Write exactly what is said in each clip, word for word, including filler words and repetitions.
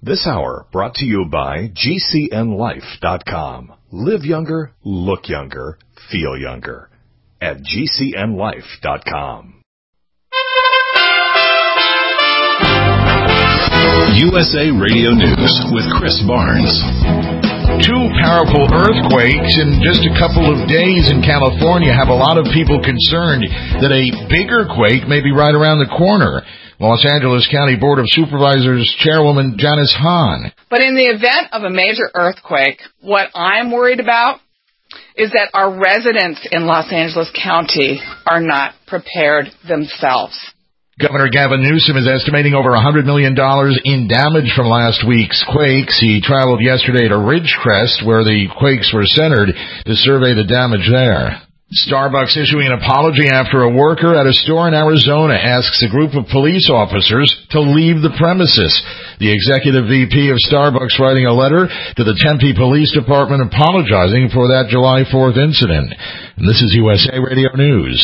This hour brought to you by G C N life dot com. Live younger, look younger, feel younger at G C N life dot com. U S A Radio News with Chris Barnes. Two powerful earthquakes in just a couple of days in California have a lot of people concerned that a bigger quake may be right around the corner. Los Angeles County Board of Supervisors Chairwoman Janice Hahn. But in the event of a major earthquake, what I'm worried about is that our residents in Los Angeles County are not prepared themselves. Governor Gavin Newsom is estimating over one hundred million dollars in damage from last week's quakes. He traveled yesterday to Ridgecrest, where the quakes were centered, to survey the damage there. Starbucks issuing an apology after a worker at a store in Arizona asks a group of police officers to leave the premises. The executive V P of Starbucks writing a letter to the Tempe Police Department apologizing for that July fourth incident. And this is U S A Radio News.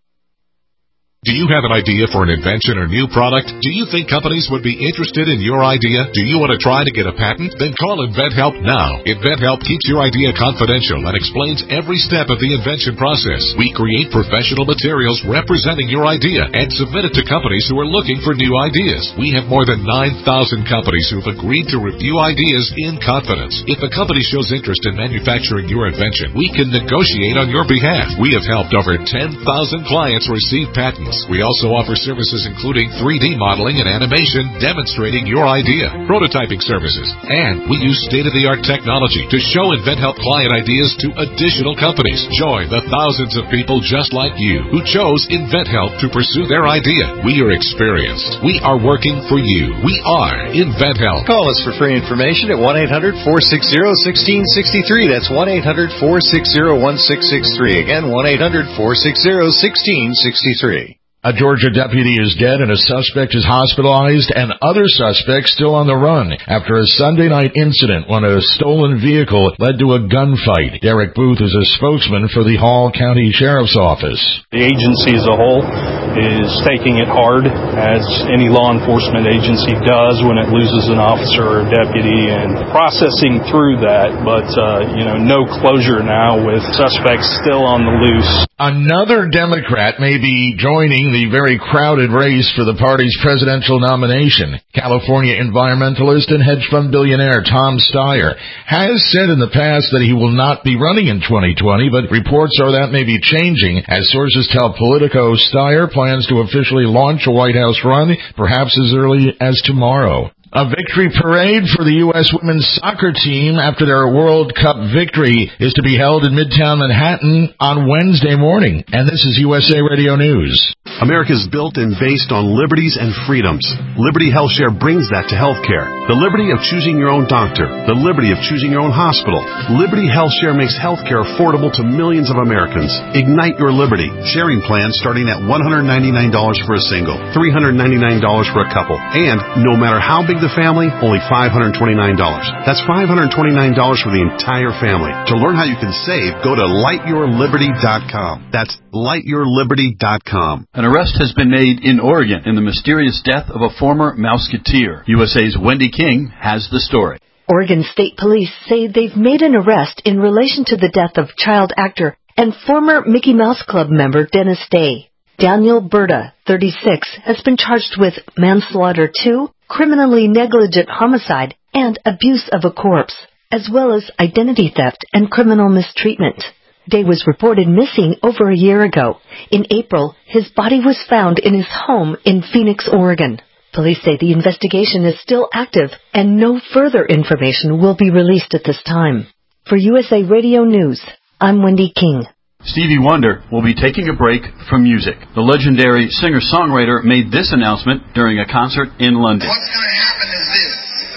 Do you have an idea for an invention or new product? Do you think companies would be interested in your idea? Do you want to try to get a patent? Then call InventHelp now. InventHelp keeps your idea confidential and explains every step of the invention process. We create professional materials representing your idea and submit it to companies who are looking for new ideas. We have more than nine thousand companies who have agreed to review ideas in confidence. If a company shows interest in manufacturing your invention, we can negotiate on your behalf. We have helped over ten thousand clients receive patents. We also offer services including three D modeling and animation demonstrating your idea, prototyping services, and we use state-of-the-art technology to show InventHelp client ideas to additional companies. Join the thousands of people just like you who chose InventHelp to pursue their idea. We are experienced. We are working for you. We are InventHelp. Call us for free information at one eight hundred four six zero one six six three. That's one eight hundred four six zero one six six three. Again, one eight hundred four six zero one six six three. A Georgia deputy is dead and a suspect is hospitalized, and other suspects still on the run after a Sunday night incident when a stolen vehicle led to a gunfight. Derek Booth is a spokesman for the Hall County Sheriff's Office. The agency as a whole is taking it hard, as any law enforcement agency does when it loses an officer or a deputy, and processing through that, but, uh, you know, no closure now with suspects still on the loose. Another Democrat may be joining the very crowded race for the party's presidential nomination. California environmentalist and hedge fund billionaire Tom Steyer has said in the past that he will not be running in twenty twenty, but reports are that may be changing. As sources tell Politico, Steyer plans to officially launch a White House run, perhaps as early as tomorrow. A victory parade for the U S women's soccer team after their World Cup victory is to be held in Midtown Manhattan on Wednesday morning. And this is U S A Radio News. America is built and based on liberties and freedoms. Liberty HealthShare brings that to healthcare. The liberty of choosing your own doctor. The liberty of choosing your own hospital. Liberty HealthShare makes healthcare affordable to millions of Americans. Ignite your liberty. Sharing plans starting at one hundred ninety-nine dollars for a single, three hundred ninety-nine dollars for a couple, and no matter how big the family, only five hundred twenty-nine dollars. That's five hundred twenty-nine dollars for the entire family. To learn how you can save, go to light your liberty dot com. That's light your liberty dot com. An arrest has been made in Oregon in the mysterious death of a former Mouseketeer. U S A's Wendy King has the story. Oregon State Police say they've made an arrest in relation to the death of child actor and former Mickey Mouse Club member Dennis Day. Daniel Berta, thirty-six, has been charged with manslaughter two, criminally negligent homicide, and abuse of a corpse, as well as identity theft and criminal mistreatment. Day was reported missing over a year ago. In April, his body was found in his home in Phoenix, Oregon. Police say the investigation is still active and no further information will be released at this time. For U S A Radio News, I'm Wendy King. Stevie Wonder will be taking a break from music. The legendary singer-songwriter made this announcement during a concert in London. What's going to happen is this.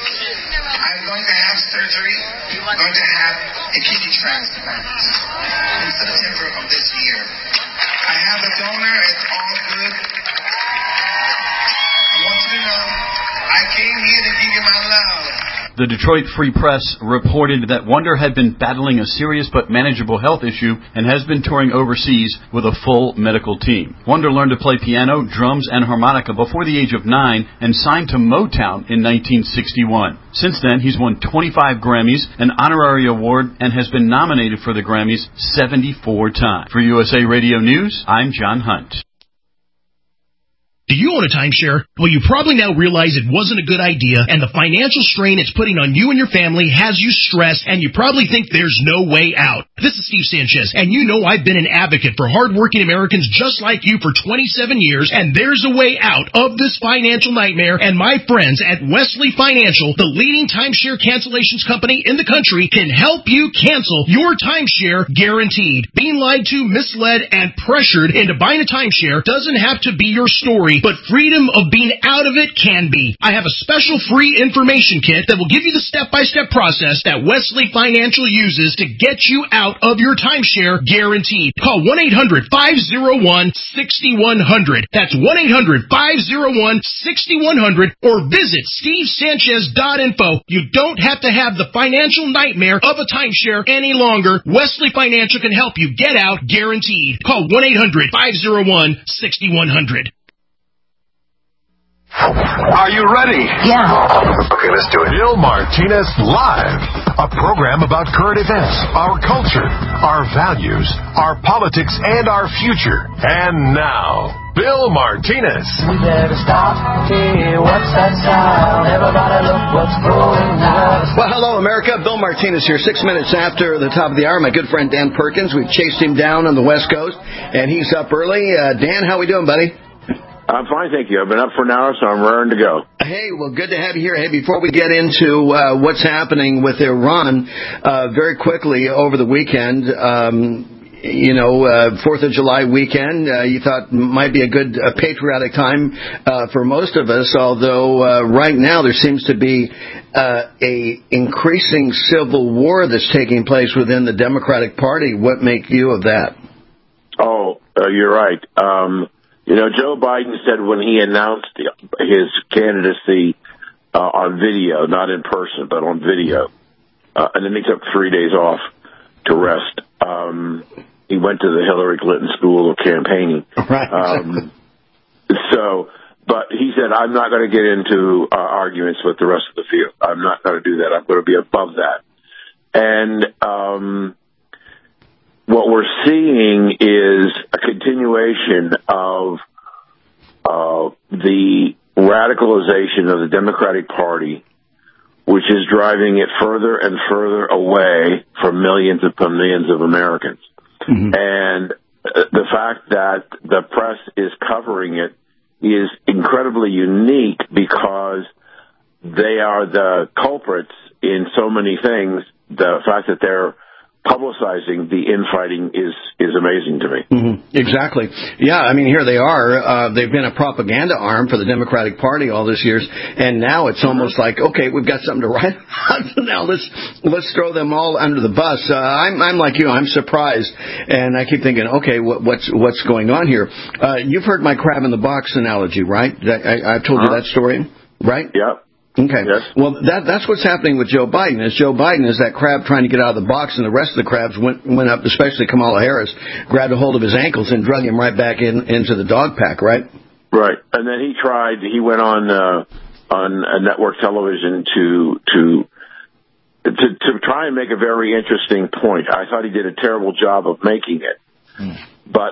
I'm going to have surgery. I'm going to have a kidney transplant in September of this year. I have a donor. It's all good. I want you to know I came here to give you my love. The Detroit Free Press reported that Wonder had been battling a serious but manageable health issue and has been touring overseas with a full medical team. Wonder learned to play piano, drums, and harmonica before the age of nine and signed to Motown in nineteen sixty-one. Since then, he's won twenty-five Grammys, an honorary award, and has been nominated for the Grammys seventy-four times. For U S A Radio News, I'm John Hunt. Do you own a timeshare? Well, you probably now realize it wasn't a good idea, and the financial strain it's putting on you and your family has you stressed, and you probably think there's no way out. This is Steve Sanchez, and you know I've been an advocate for hardworking Americans just like you for twenty-seven years, and there's a way out of this financial nightmare, and my friends at Wesley Financial, the leading timeshare cancellations company in the country, can help you cancel your timeshare guaranteed. Being lied to, misled, and pressured into buying a timeshare doesn't have to be your story, but freedom of being out of it can be. I have a special free information kit that will give you the step-by-step process that Wesley Financial uses to get you out of your timeshare guaranteed. Call one eight hundred, five oh one, six one zero zero. That's one eight hundred, five oh one, six one zero zero or visit steve sanchez dot info. You don't have to have the financial nightmare of a timeshare any longer. Wesley Financial can help you get out guaranteed. Call one eight hundred, five oh one, six one zero zero. Are you ready? Yeah. Okay, let's do it. Bill Martinez Live, a program about current events, our culture, our values, our politics, and our future. And now, Bill Martinez. We better stop. Hey, what's that sound? Everybody look what's going on. Well, hello, America. Bill Martinez here. Six minutes after the top of the hour, my good friend Dan Perkins. We've chased him down on the West Coast, and he's up early. Uh, Dan, how we doing, buddy? I'm fine, thank you. I've been up for an hour, so I'm raring to go. Hey, well, good to have you here. Hey, before we get into uh, what's happening with Iran, uh, very quickly over the weekend, um, you know, uh, Fourth of July weekend, uh, you thought might be a good uh, patriotic time uh, for most of us, although uh, right now there seems to be uh, a increasing civil war that's taking place within the Democratic Party. What make you of that? Oh, uh, you're right. Um You know, Joe Biden said when he announced his candidacy uh, on video, not in person, but on video, uh, and then he took three days off to rest. Um, he went to the Hillary Clinton School of Campaigning. Right. Um, so, but he said, I'm not going to get into uh, arguments with the rest of the field. I'm not going to do that. I'm going to be above that. And um what we're seeing is a continuation of uh, the radicalization of the Democratic Party, which is driving it further and further away from millions upon millions of Americans. Mm-hmm. And uh, the fact that the press is covering it is incredibly unique because they are the culprits in so many things. The fact that they're publicizing the infighting is is amazing to me. Mm-hmm. Exactly. Yeah, I mean, here they are. Uh, they've been a propaganda arm for the Democratic Party all these years, and now it's almost like, okay, we've got something to write about. Now let's let's throw them all under the bus. Uh, I'm I'm like you. I'm surprised, and I keep thinking, okay, what, what's what's going on here? Uh, you've heard my crab in the box analogy, right? That, I, I've told uh-huh. you that story, right? Yeah. Okay. Yes. Well, that, that's what's happening with Joe Biden. Is Joe Biden is that crab trying to get out of the box, and the rest of the crabs went went up, especially Kamala Harris, grabbed a hold of his ankles and drug him right back in into the dog pack, right? Right. And then he tried. He went on uh, on a network television to to to to try and make a very interesting point. I thought he did a terrible job of making it, mm. but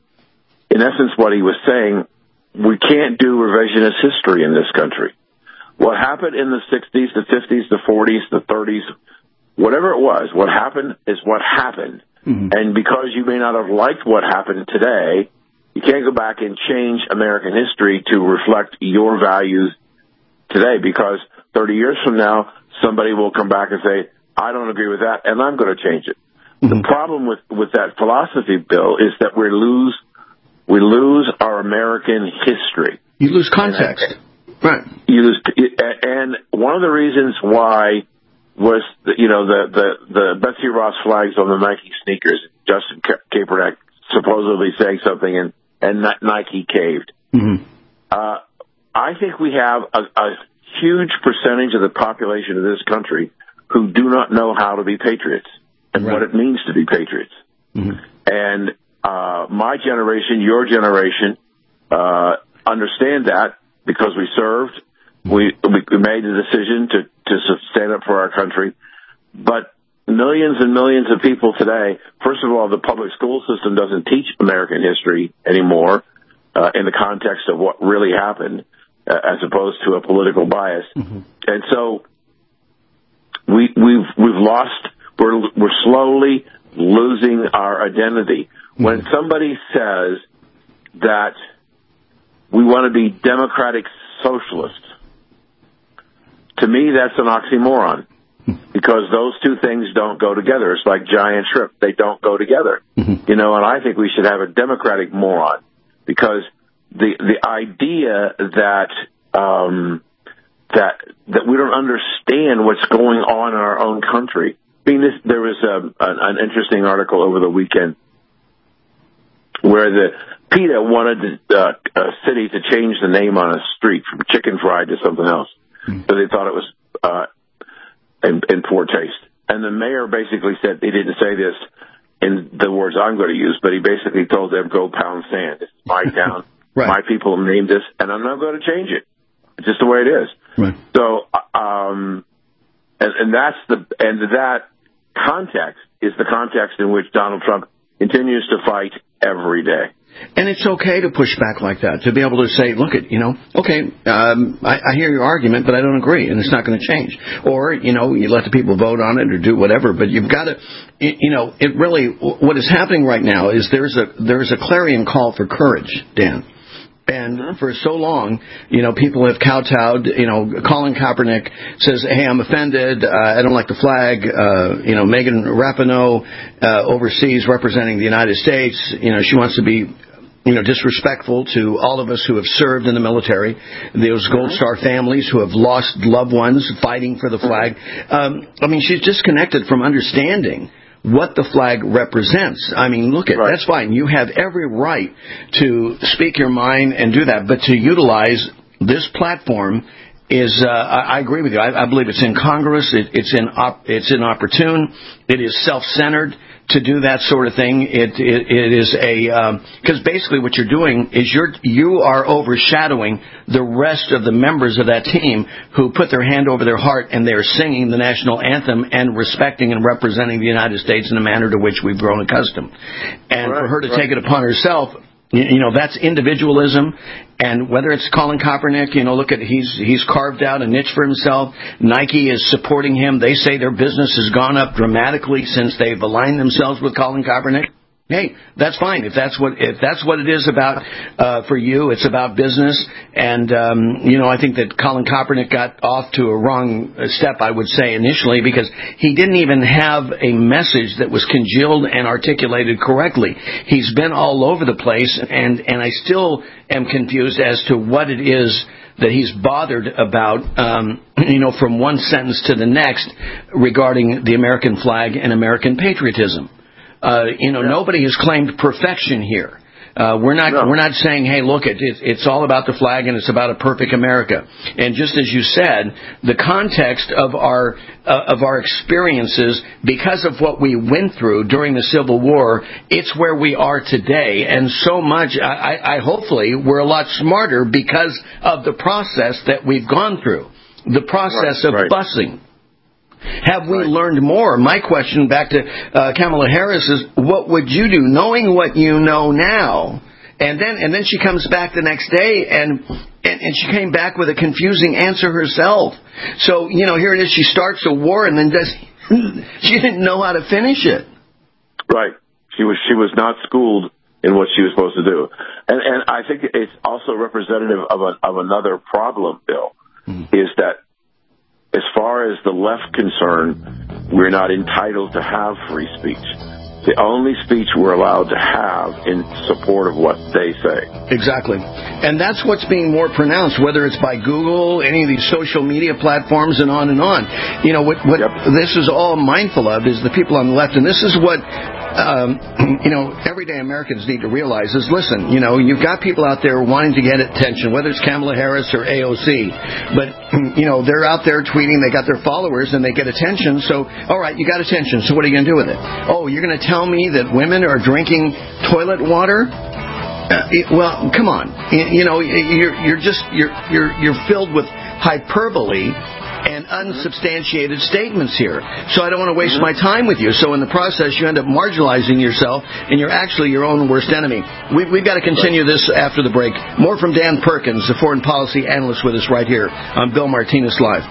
in essence, what he was saying, we can't do revisionist history in this country. What happened in the sixties, the fifties, the forties, the thirties, whatever it was, what happened is what happened. Mm-hmm. And because you may not have liked what happened today, you can't go back and change American history to reflect your values today, because thirty years from now, somebody will come back and say, I don't agree with that, and I'm going to change it. Mm-hmm. The problem with, with that philosophy, Bill, is that we lose we lose our American history. You lose context. And, Right. You lose, and one of the reasons why was, you know, the, the, the Betsy Ross flags on the Nike sneakers, Justin Kaepernick supposedly saying something, and, and Nike caved. Mm-hmm. Uh, I think we have a, a huge percentage of the population of this country who do not know how to be patriots and right. what it means to be patriots. Mm-hmm. And uh, my generation, your generation, uh, understand that because we served. We, we made the decision to, to stand up for our country. But millions and millions of people today, first of all, the public school system doesn't teach American history anymore uh, in the context of what really happened uh, as opposed to a political bias. Mm-hmm. And so we, we've, we've lost, we're, we're slowly losing our identity. Mm-hmm. When somebody says that we want to be democratic socialists, to me, that's an oxymoron because those two things don't go together. It's like giant shrimp. They don't go together. Mm-hmm. You know, and I think we should have a democratic moron because the the idea that um, that that we don't understand what's going on in our own country. I mean, this, there was a, an, an interesting article over the weekend where the PETA wanted the, uh, a city to change the name on a street from Chicken Fried to something else. So they thought it was uh, in, in poor taste. And the mayor basically said, he didn't say this in the words I'm going to use, but he basically told them, go pound sand. It's my town. Right. My people have named this, and I'm not going to change it. It's just the way it is. Right. So, um, and, and that's the, and that context is the context in which Donald Trump continues to fight every day. And it's okay to push back like that, to be able to say, look, at you know, okay, um, I, I hear your argument, but I don't agree, and it's not going to change. Or, you know, you let the people vote on it or do whatever, but you've got to, you know, it really, what is happening right now is there's a there's a clarion call for courage, Dan. And for so long, you know, people have kowtowed. You know, Colin Kaepernick says, hey, I'm offended. Uh, I don't like the flag. Uh, you know, Megan Rapinoe, uh, overseas representing the United States, you know, she wants to be, you know, disrespectful to all of us who have served in the military, those Gold Star families who have lost loved ones fighting for the flag. Um, I mean, she's disconnected from understanding what the flag represents. I mean, look at, right. That's fine. You have every right to speak your mind and do that, but to utilize this platform is, uh, I, I agree with you. I, I believe it's incongruous. It, it's, in op, it's inopportune. It is self-centered to do that sort of thing. It, it, it is a, because um, basically what you're doing is you're, you are overshadowing the rest of the members of that team who put their hand over their heart and they're singing the national anthem and respecting and representing the United States in a manner to which we've grown accustomed. And right, for her to right. take it upon herself, you know, that's individualism. And whether it's Colin Kaepernick, you know, look at, he's he's carved out a niche for himself. Nike is supporting him. They say their business has gone up dramatically since they've aligned themselves with Colin Kaepernick. Hey, that's fine. If that's what if that's what it is about uh, for you, it's about business. And um, you know, I think that Colin Kaepernick got off to a wrong step, I would say initially, because he didn't even have a message that was congealed and articulated correctly. He's been all over the place, and and I still am confused as to what it is that he's bothered about, um, you know, from one sentence to the next regarding the American flag and American patriotism. Uh, you know, yeah. Nobody has claimed perfection here. Uh, we're not no. we're not saying, hey, look, it, it, it's all about the flag and it's about a perfect America. And just as you said, the context of our uh, of our experiences, because of what we went through during the Civil War, it's where we are today. And so much, I, I, I hopefully, we're a lot smarter because of the process that we've gone through, the process right, of right. busing. Have we right. learned more? My question back to uh, Kamala Harris is, what would you do, knowing what you know now? And then and then she comes back the next day, and, and, and she came back with a confusing answer herself. So, you know, here it is, she starts a war, and then does she didn't know how to finish it. Right. She was she was not schooled in what she was supposed to do. And, and I think it's also representative of, a, of another problem, Bill, mm-hmm. is that as far as the left concerned, we're not entitled to have free speech. The only speech we're allowed to have in support of what they say. Exactly. And that's what's being more pronounced, whether it's by Google, any of these social media platforms, and on and on. You know, what, what yep. this is all mindful of is the people on the left. And this is what um, you know, everyday Americans need to realize is, listen, you know, you've got people out there wanting to get attention, whether it's Kamala Harris or A O C, but, you know, they're out there tweeting, they got their followers, and they get attention, so, all right, you got attention, so what are you going to do with it? Oh, you're going to tell me that women are drinking toilet water? Uh, well, come on, you, you know, you're, you're just, you're, you're, you're filled with hyperbole and unsubstantiated statements here. So I don't want to waste my time with you. So in the process, you end up marginalizing yourself, and you're actually your own worst enemy. We, we've got to continue this after the break. More from Dan Perkins, the foreign policy analyst, with us right here on Bill Martinez Live.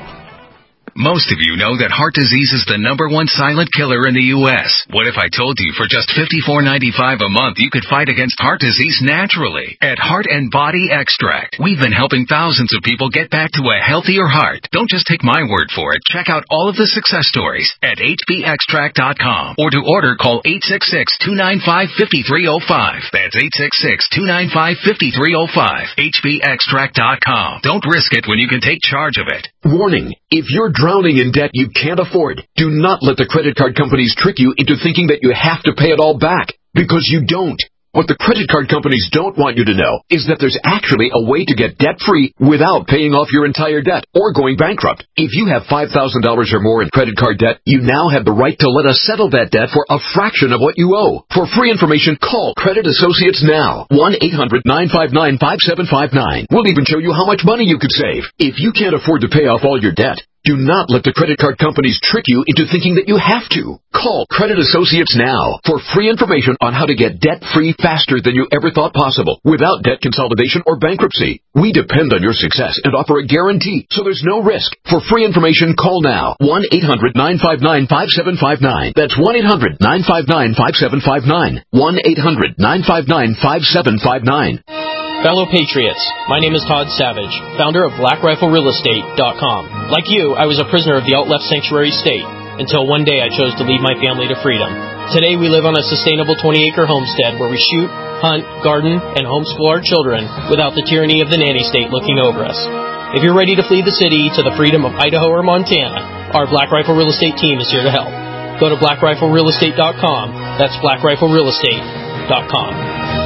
Most of you know that heart disease is the number one silent killer in the U S What if I told you for just fifty-four ninety-five a month you could fight against heart disease naturally? At Heart and Body Extract, we've been helping thousands of people get back to a healthier heart. Don't just take my word for it. Check out all of the success stories at H B extract dot com, or to order, call eight six six, two nine five, five three zero five. That's eight six six, two nine five, five three zero five. H B extract dot com. Don't risk it when you can take charge of it. Warning, if you're drowning in debt you can't afford, do not let the credit card companies trick you into thinking that you have to pay it all back, because you don't. What the credit card companies don't want you to know is that there's actually a way to get debt-free without paying off your entire debt or going bankrupt. If you have five thousand dollars or more in credit card debt, you now have the right to let us settle that debt for a fraction of what you owe. For free information, call Credit Associates now. one eight hundred, nine five nine, five seven five nine. We'll even show you how much money you could save. If you can't afford to pay off all your debt, do not let the credit card companies trick you into thinking that you have to. Call Credit Associates now for free information on how to get debt-free faster than you ever thought possible, without debt consolidation or bankruptcy. We depend on your success and offer a guarantee, so there's no risk. For free information, call now. one eight hundred, nine five nine, five seven five nine. That's one eight hundred, nine five nine, five seven five nine. one eight hundred, nine five nine, five seven five nine. Fellow Patriots, my name is Todd Savage, founder of Black Rifle Real Estate dot com. Like you, I was a prisoner of the alt-left sanctuary state, until one day I chose to lead my family to freedom. Today we live on a sustainable twenty-acre homestead where we shoot, hunt, garden, and homeschool our children without the tyranny of the nanny state looking over us. If you're ready to flee the city to the freedom of Idaho or Montana, our Black Rifle Real Estate team is here to help. Go to Black Rifle Real Estate dot com. That's Black Rifle Real Estate dot com.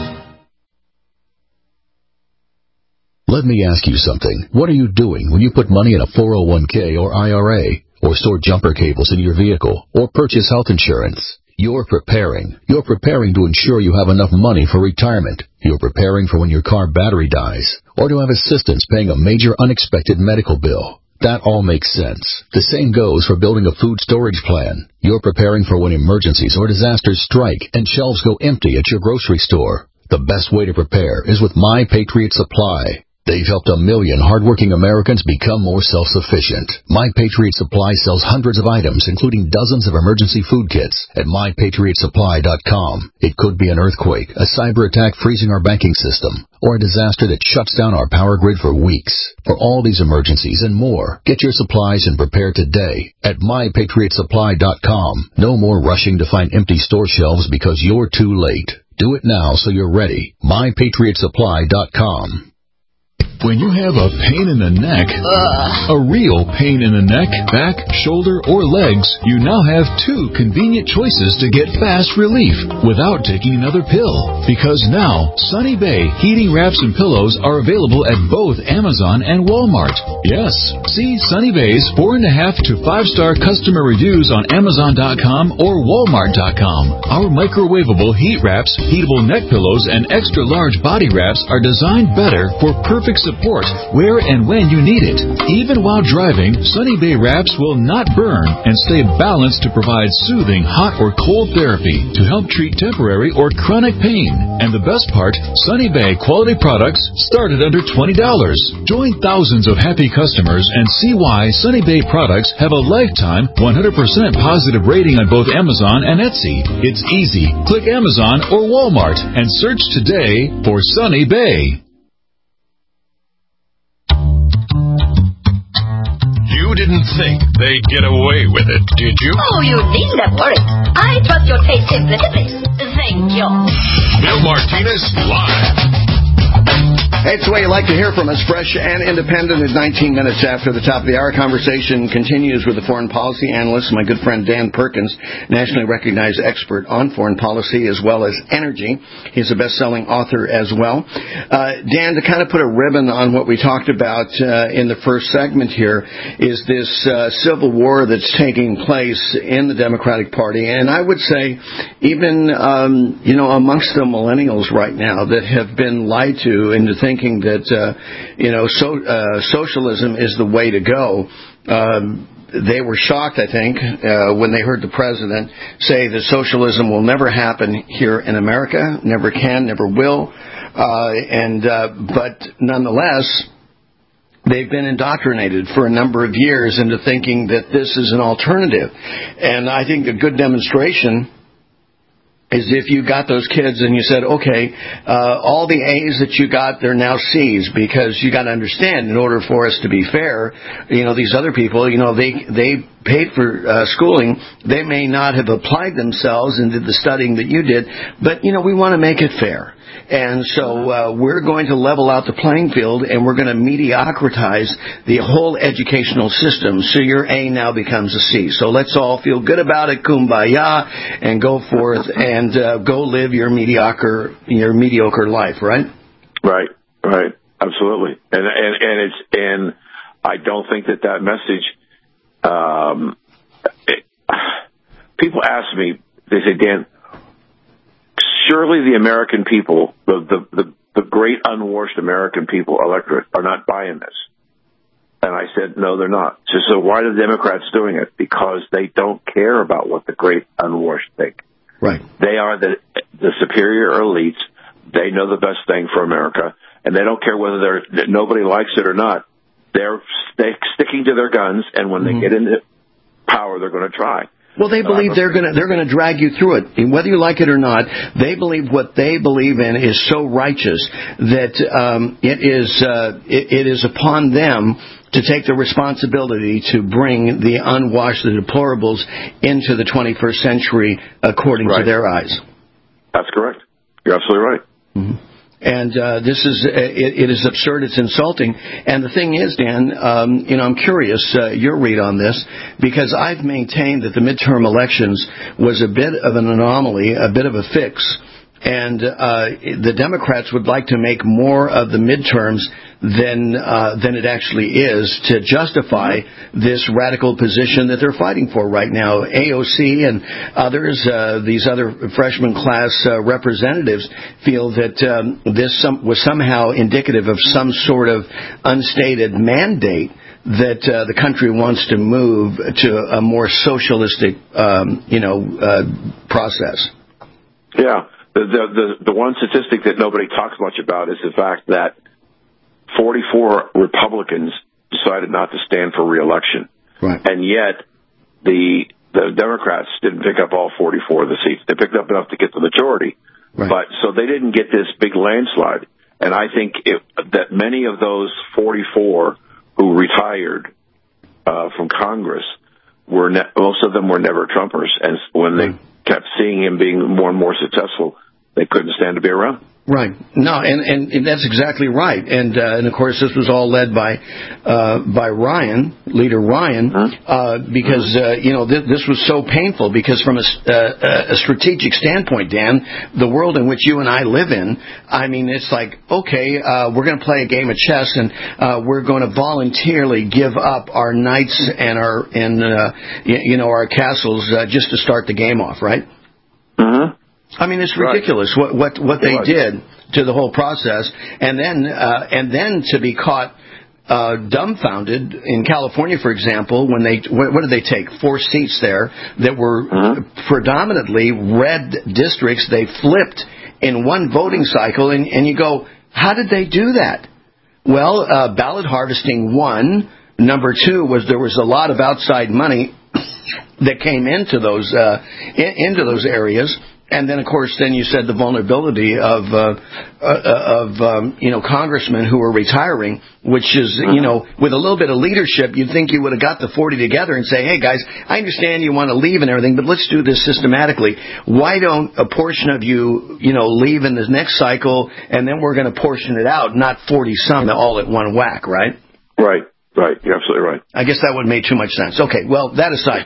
Let me ask you something. What are you doing when you put money in a four oh one k or I R A, or store jumper cables in your vehicle, or purchase health insurance? You're preparing. You're preparing to ensure you have enough money for retirement. You're preparing for when your car battery dies, or to have assistance paying a major unexpected medical bill. That all makes sense. The same goes for building a food storage plan. You're preparing for when emergencies or disasters strike and shelves go empty at your grocery store. The best way to prepare is with My Patriot Supply. They've helped a million hardworking Americans become more self-sufficient. My Patriot Supply sells hundreds of items, including dozens of emergency food kits, at my patriot supply dot com. It could be an earthquake, a cyber attack freezing our banking system, or a disaster that shuts down our power grid for weeks. For all these emergencies and more, get your supplies and prepare today at my patriot supply dot com. No more rushing to find empty store shelves because you're too late. Do it now so you're ready. my patriot supply dot com. When you have a pain in the neck, Ugh. a real pain in the neck, back, shoulder, or legs, you now have two convenient choices to get fast relief without taking another pill. Because now, Sunny Bay heating wraps and pillows are available at both Amazon and Walmart. Yes, see Sunny Bay's four and a half to five star customer reviews on Amazon dot com or Walmart dot com. Our microwavable heat wraps, heatable neck pillows, and extra large body wraps are designed better for perfect support where and when you need it. Even while driving, Sunny Bay wraps will not burn and stay balanced to provide soothing hot or cold therapy to help treat temporary or chronic pain. And the best part, Sunny Bay quality products start at under twenty dollars. Join thousands of happy customers and see why Sunny Bay products have a lifetime one hundred percent positive rating on both Amazon and Etsy. It's easy. Click Amazon or Walmart and search today for Sunny Bay. You didn't think they'd get away with it, did you? Oh, you needn't have worried. I trust your taste implicitly. Thank you. Bill Martinez Live. Hey, it's the way you like to hear from us, fresh and independent at nineteen minutes after the top of the hour. Conversation continues with the foreign policy analyst, my good friend Dan Perkins, nationally recognized expert on foreign policy as well as energy. He's a best-selling author as well. Uh, Dan, to kind of put a ribbon on what we talked about uh, in the first segment here is this uh, civil war that's taking place in the Democratic Party. And I would say even, um, you know, amongst the millennials right now that have been lied to into thinking thinking that, uh, you know, so, uh, socialism is the way to go. Um, they were shocked, I think, uh, when they heard the president say that socialism will never happen here in America, never can, never will. Uh, and, uh, but nonetheless, they've been indoctrinated for a number of years into thinking that this is an alternative. And I think a good demonstration is if you got those kids and you said, okay, uh, all the A's that you got, they're now C's, because you got to understand, in order for us to be fair, you know, these other people, you know, they they paid for uh, schooling. They may not have applied themselves and did the studying that you did, but, you know, we want to make it fair. And so uh, we're going to level out the playing field, and we're going to mediocritize the whole educational system. So your A now becomes a C. So let's all feel good about it, kumbaya, and go forth and uh, go live your mediocre your mediocre life, right? Right, right, absolutely. And and and it's and I don't think that that message. Um, it, people ask me, they say, Dan, surely the American people, the, the, the, the great unwashed American people electorate, are not buying this. And I said, no, they're not. So, so why are the Democrats doing it? Because they don't care about what the great unwashed think. Right. They are the, the superior elites. They know the best thing for America. And they don't care whether they're, nobody likes it or not. They're st- sticking to their guns, and when mm-hmm. they get into power, they're going to try. Well, they believe they're going to they're going to drag you through it, and whether you like it or not. They believe what they believe in is so righteous that um, it is uh, it, it is upon them to take the responsibility to bring the unwashed, the deplorables, into the twenty-first century according right. to their eyes. That's correct. You're absolutely right. Mm-hmm. And uh, this is it, it is absurd. It's insulting. And the thing is, Dan, um, you know, I'm curious uh, your read on this, because I've maintained that the midterm elections was a bit of an anomaly, a bit of a fix. And uh, the Democrats would like to make more of the midterms than uh, than it actually is to justify this radical position that they're fighting for right now. A O C and others, uh, these other freshman class uh, representatives, feel that um, this some, was somehow indicative of some sort of unstated mandate that uh, the country wants to move to a more socialistic, um, you know, uh, process. Yeah. The, the the one statistic that nobody talks much about is the fact that forty-four Republicans decided not to stand for re-election. Right. And yet the the Democrats didn't pick up all forty-four of the seats. They picked up enough to get the majority. Right. But so they didn't get this big landslide. And I think it, that many of those forty-four who retired uh, from Congress were ne- most of them were never Trumpers, and when they kept seeing him being more and more successful, they couldn't stand to be around. Right. No, and, and, and that's exactly right. And uh, and of course, this was all led by uh, by Ryan, Leader Ryan, uh, because uh, you know th- this was so painful. Because from a, uh, a strategic standpoint, Dan, the world in which you and I live in, I mean, it's like, okay, uh, we're going to play a game of chess, and uh, we're going to voluntarily give up our knights and our and uh, you know our castles uh, just to start the game off, right? Mm-hmm. I mean, it's ridiculous right. what what, what they did to the whole process, and then uh, and then to be caught uh, dumbfounded in California, for example, when they what, what did they take four seats there that were mm-hmm. predominantly red districts? They flipped in one voting cycle, and, and you go, how did they do that? Well, uh, ballot harvesting one. Number two was there was a lot of outside money that came into those uh, in, into those areas. And then, of course, then you said the vulnerability of uh, uh, of um, you know congressmen who are retiring, which is you know with a little bit of leadership, you'd think you would have got the forty together and say, hey guys, I understand you want to leave and everything, but let's do this systematically. Why don't a portion of you you know leave in this next cycle, and then we're going to portion it out, not forty some all at one whack, right? Right. Right, you're absolutely right. I guess that would make too much sense. Okay, well, that aside,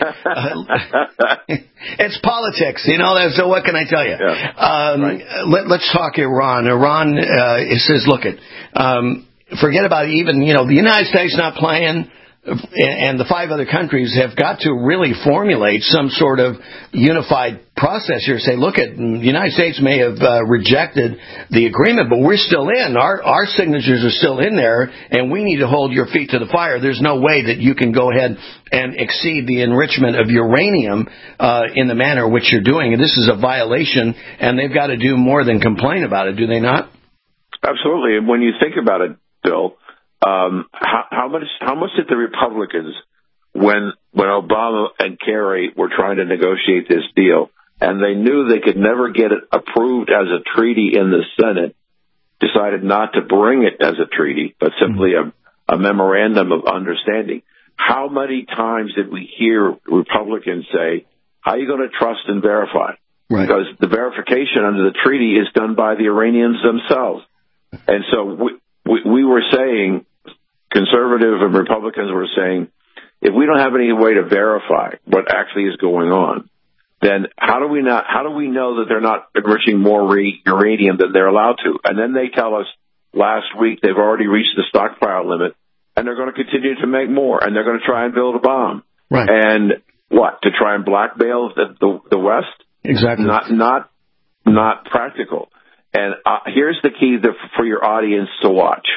uh, it's politics, you know, so what can I tell you? Yeah. Um, right. let, let's talk Iran. Iran, uh, it says, look, it, um, forget about even, you know, the United States not playing, and the five other countries have got to really formulate some sort of unified process here. Say, look, at the United States may have uh, rejected the agreement, but we're still in. Our our signatures are still in there, and we need to hold your feet to the fire. There's no way that you can go ahead and exceed the enrichment of uranium uh, in the manner which you're doing. And this is a violation, and they've got to do more than complain about it, do they not? Absolutely. And when you think about it, Bill, Um, how, how much? How much did the Republicans, when when Obama and Kerry were trying to negotiate this deal, and they knew they could never get it approved as a treaty in the Senate, decided not to bring it as a treaty, but simply a, a memorandum of understanding? How many times did we hear Republicans say, "How are you going to trust and verify?" Right. Because the verification under the treaty is done by the Iranians themselves, and so we. We, we were saying, conservative and Republicans were saying, if we don't have any way to verify what actually is going on, then how do we not? How do we know that they're not enriching more re- uranium than they're allowed to? And then they tell us last week they've already reached the stockpile limit, and they're going to continue to make more, and they're going to try and build a bomb. Right. And what? To try and blackmail the the, the West? Exactly. Not not not practical. And uh, here's the key to, for your audience to watch.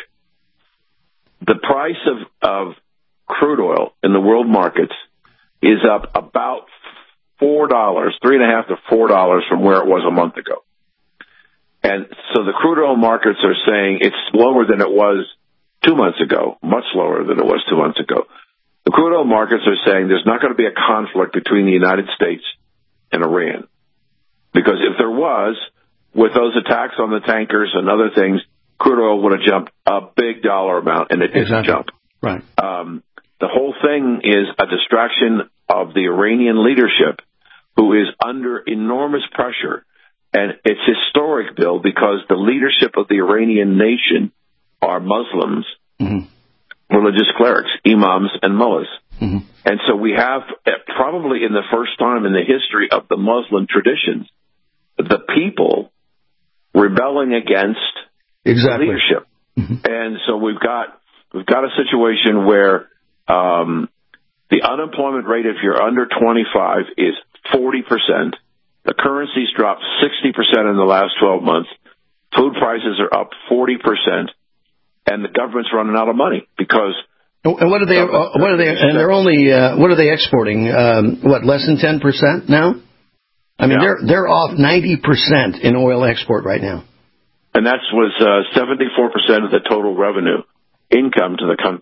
The price of, of crude oil in the world markets is up about four dollars, three and a half to four dollars from where it was a month ago. And so the crude oil markets are saying it's lower than it was two months ago, much lower than it was two months ago. The crude oil markets are saying there's not going to be a conflict between the United States and Iran. Because if there was, with those attacks on the tankers and other things, crude oil would have jumped a big dollar amount, and it didn't exactly. jump. Right. Um, the whole thing is a distraction of the Iranian leadership, who is under enormous pressure. And it's historic, Bill, because the leadership of the Iranian nation are Muslims, mm-hmm. religious clerics, imams, and mullahs. Mm-hmm. And so we have, probably in the first time in the history of the Muslim traditions, the people rebelling against exactly. leadership. Mm-hmm. And so we've got we've got a situation where um, the unemployment rate, if you're under twenty-five, is forty percent. The currency's dropped sixty percent in the last twelve months. Food prices are up forty percent, and the government's running out of money because. And what are they? Uh, what are they? And they're only uh, what are they exporting? Um, what, less than ten percent now? I mean, yeah. they're they're off ninety percent in oil export right now. And that was uh, seventy-four percent of the total revenue income to the country.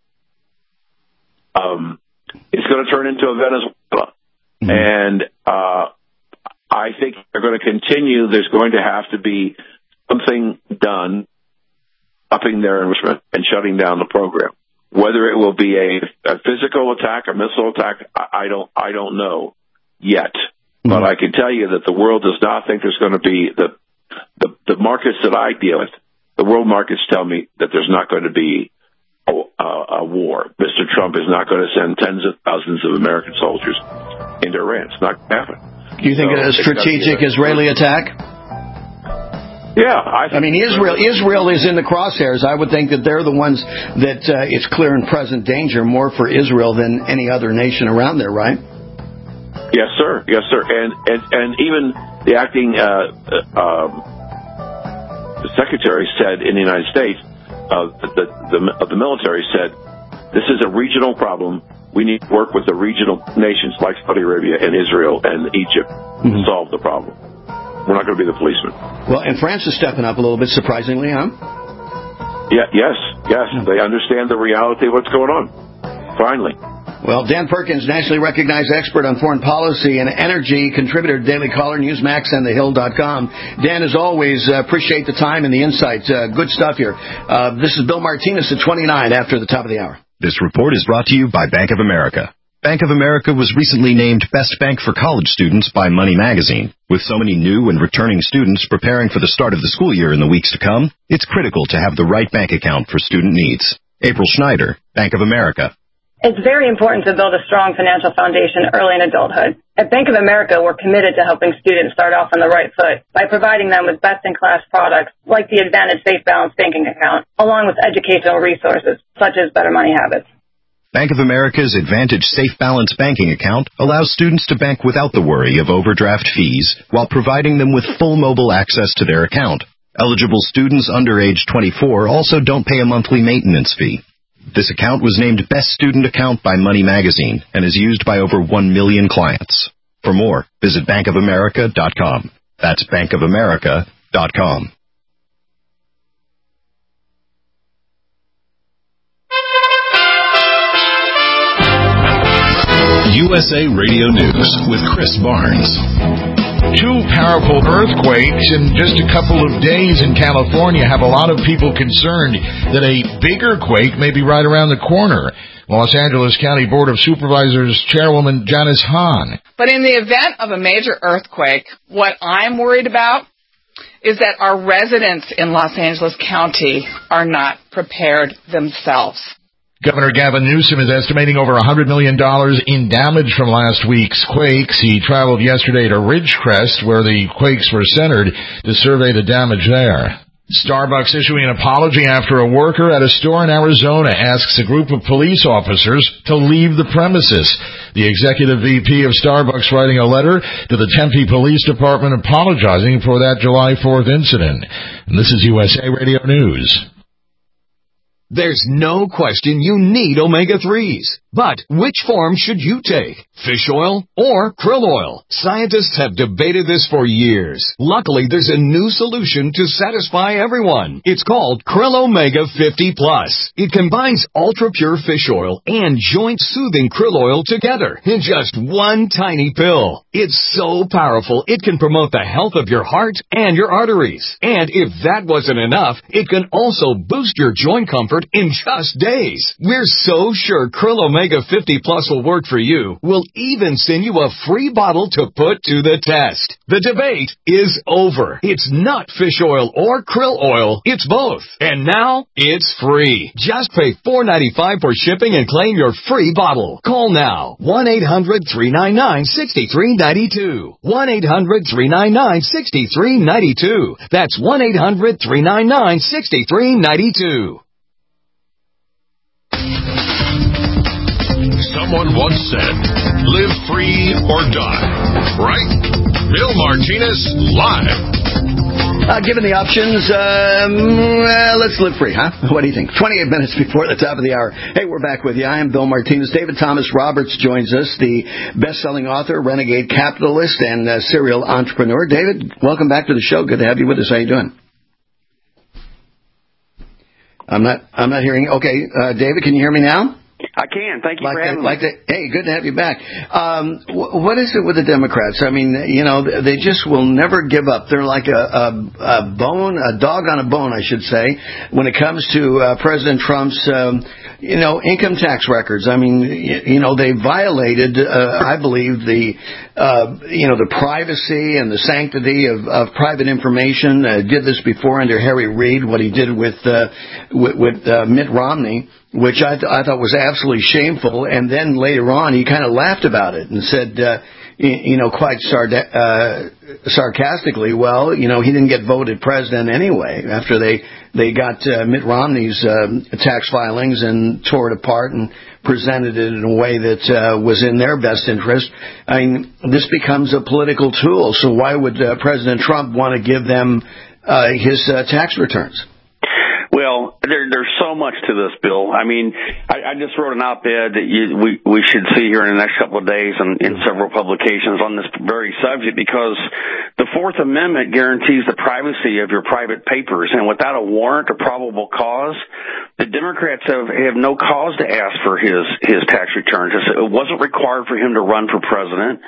Um, it's going to turn into a Venezuela. Mm-hmm. And uh, I think they're going to continue. There's going to have to be something done, upping their enrichment and shutting down the program. Whether it will be a, a physical attack, a missile attack, I, I don't I don't know yet. Mm-hmm. But I can tell you that the world does not think there's going to be the The, the markets that I deal with, the world markets tell me that there's not going to be a, a, a war. Mister Trump is not going to send tens of thousands of American soldiers into Iran. It's not going to happen. Do you think so, a strategic a, Israeli attack? Yeah. I, I mean, Israel Israel is in the crosshairs. I would think that they're the ones that uh, it's clear and present danger more for Israel than any other nation around there, right? Yes, sir. Yes, sir. And and, and even the acting uh, uh, um, the secretary said in the United States, uh, the, the, the military said, this is a regional problem. We need to work with the regional nations like Saudi Arabia and Israel and Egypt mm-hmm. to solve the problem. We're not going to be the policeman. Well, and France is stepping up a little bit, surprisingly, huh? Yeah. Yes. Yes. They understand the reality of what's going on. Finally. Well, Dan Perkins, nationally recognized expert on foreign policy and energy, contributor to Daily Caller, Newsmax, and the hill dot com. Dan, as always, uh, appreciate the time and the insight. Uh, good stuff here. Uh, this is Bill Martinez at twenty-nine after the top of the hour. This report is brought to you by Bank of America. Bank of America was recently named Best Bank for College Students by Money Magazine. With so many new and returning students preparing for the start of the school year in the weeks to come, it's critical to have the right bank account for student needs. April Schneider, Bank of America. It's very important to build a strong financial foundation early in adulthood. At Bank of America, we're committed to helping students start off on the right foot by providing them with best-in-class products like the Advantage Safe Balance banking account, along with educational resources such as Better Money Habits. Bank of America's Advantage Safe Balance banking account allows students to bank without the worry of overdraft fees while providing them with full mobile access to their account. Eligible students under age twenty-four also don't pay a monthly maintenance fee. This account was named Best Student Account by Money Magazine and is used by over one million clients. For more, visit bank of america dot com. That's bank of america dot com. U S A Radio News with Chris Barnes. Two powerful earthquakes in just a couple of days in California have a lot of people concerned that a bigger quake may be right around the corner. Los Angeles County Board of Supervisors Chairwoman Janice Hahn. But in the event of a major earthquake, what I'm worried about is that our residents in Los Angeles County are not prepared themselves. Governor Gavin Newsom is estimating over one hundred million dollars in damage from last week's quakes. He traveled yesterday to Ridgecrest, where the quakes were centered, to survey the damage there. Starbucks issuing an apology after a worker at a store in Arizona asks a group of police officers to leave the premises. The executive V P of Starbucks writing a letter to the Tempe Police Department apologizing for that July fourth incident. And this is U S A Radio News. There's no question you need omega threes. But which form should you take? Fish oil or krill oil? Scientists have debated this for years. Luckily, there's a new solution to satisfy everyone. It's called Krill Omega fifty plus. It combines ultra-pure fish oil and joint-soothing krill oil together in just one tiny pill. It's so powerful, it can promote the health of your heart and your arteries. And if that wasn't enough, it can also boost your joint comfort in just days. We're so sure Krill Omega fifty plus will work for you. We'll even send you a free bottle to put to the test. The debate is over. It's not fish oil or krill oil. It's both. And now it's free. Just pay four dollars and ninety-five cents for shipping and claim your free bottle. Call now. one eight hundred three nine nine six three nine two. one eight hundred three nine nine six three nine two. That's one eight hundred three nine nine six three nine two. Someone once said, live free or die. Right? Bill Martinez, live. Uh, given the options, um, uh, let's live free, huh? What do you think? twenty-eight minutes before the top of the hour. Hey, we're back with you. I am Bill Martinez. David Thomas Roberts joins us, the best-selling author, renegade capitalist, and uh, serial entrepreneur. David, welcome back to the show. Good to have you with us. How you doing? I'm not. I'm not hearing. Okay, uh, David, can you hear me now? I can. Thank you like for having that, like me. that. Hey, good to have you back. Um, wh- what is it with the Democrats? I mean, you know, they just will never give up. They're like a, a, a bone, a dog on a bone, I should say, when it comes to uh, President Trump's, um, you know, income tax records. I mean, you, you know, they violated, uh, I believe, the, uh, you know, the privacy and the sanctity of, of private information. Uh, did this before under Harry Reid, what he did with uh, with, with uh, Mitt Romney, which I, th- I thought was absolutely shameful. And then later on, he kind of laughed about it and said, uh, you, you know, quite sard- uh, sarcastically, well, you know, he didn't get voted president anyway after they, they got uh, Mitt Romney's uh, tax filings and tore it apart and presented it in a way that uh, was in their best interest. I mean, this becomes a political tool. So why would uh, President Trump want to give them uh, his uh, tax returns? Well, there, there's so much to this, Bill. I mean, I, I just wrote an op-ed that you, we, we should see here in the next couple of days in, in several publications on this very subject, because the Fourth Amendment guarantees the privacy of your private papers, and without a warrant or probable cause, The Democrats have, have no cause to ask for his, his tax returns. It wasn't required for him to run for president.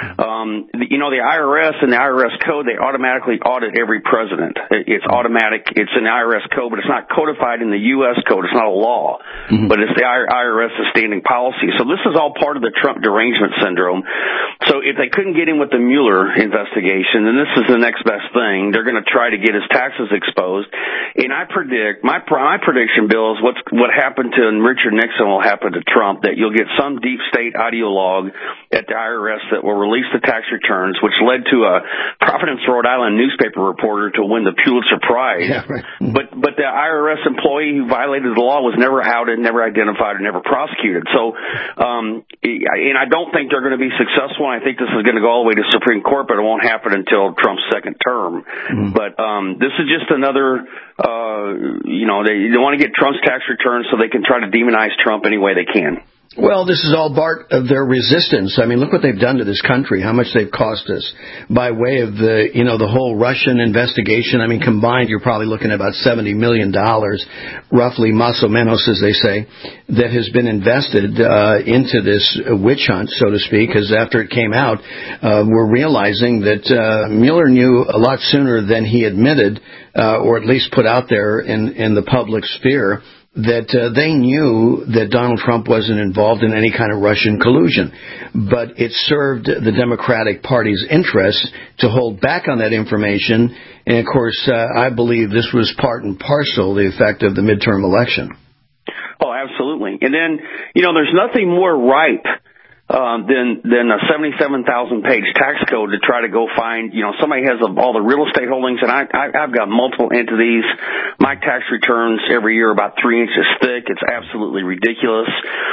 Um, you know, the I R S and the I R S code, they automatically audit every president. It's automatic. It's in the I R S code, but it's not codified in the U S code. It's not a law, mm-hmm. but it's the I R S's standing policy. So this is all part of the Trump derangement syndrome. So if they couldn't get him with the Mueller investigation, then this is the next best thing. They're going to try to get his taxes exposed. And I predict, my, my prediction, Bill, is what's, what happened to Richard Nixon will happen to Trump, that you'll get some deep state ideologue at the I R S that will release the tax returns, which led to a Providence, Rhode Island newspaper reporter to win the Pulitzer Prize. Yeah, right. But, but the I R S employee who violated the law was never outed, never identified, or never prosecuted. So, um, and I don't think they're going to be successful. I think this is going to go all the way to Supreme Court, but it won't happen until Trump's second term. Mm-hmm. But, um, this is just another, uh, you know, they, they want to get Trump's tax returns so they can try to demonize Trump any way they can. Well, this is all part of their resistance. I mean, look what they've done to this country, how much they've cost us by way of the, you know, the whole Russian investigation. I mean, combined, you're probably looking at about seventy million dollars, roughly, más o menos, as they say, that has been invested uh, into this witch hunt, so to speak, because after it came out, uh, we're realizing that uh, Mueller knew a lot sooner than he admitted, uh, or at least put out there in, in the public sphere, that uh, they knew that Donald Trump wasn't involved in any kind of Russian collusion. But it served the Democratic Party's interests to hold back on that information. And, of course, uh, I believe this was part and parcel the effect of the midterm election. Oh, absolutely. And then, you know, there's nothing more ripe Um, than than a seventy-seven thousand page tax code to try to go find, you know, somebody has a, all the real estate holdings, and I, I, I've got multiple entities. My tax returns every year are about three inches thick. It's absolutely ridiculous.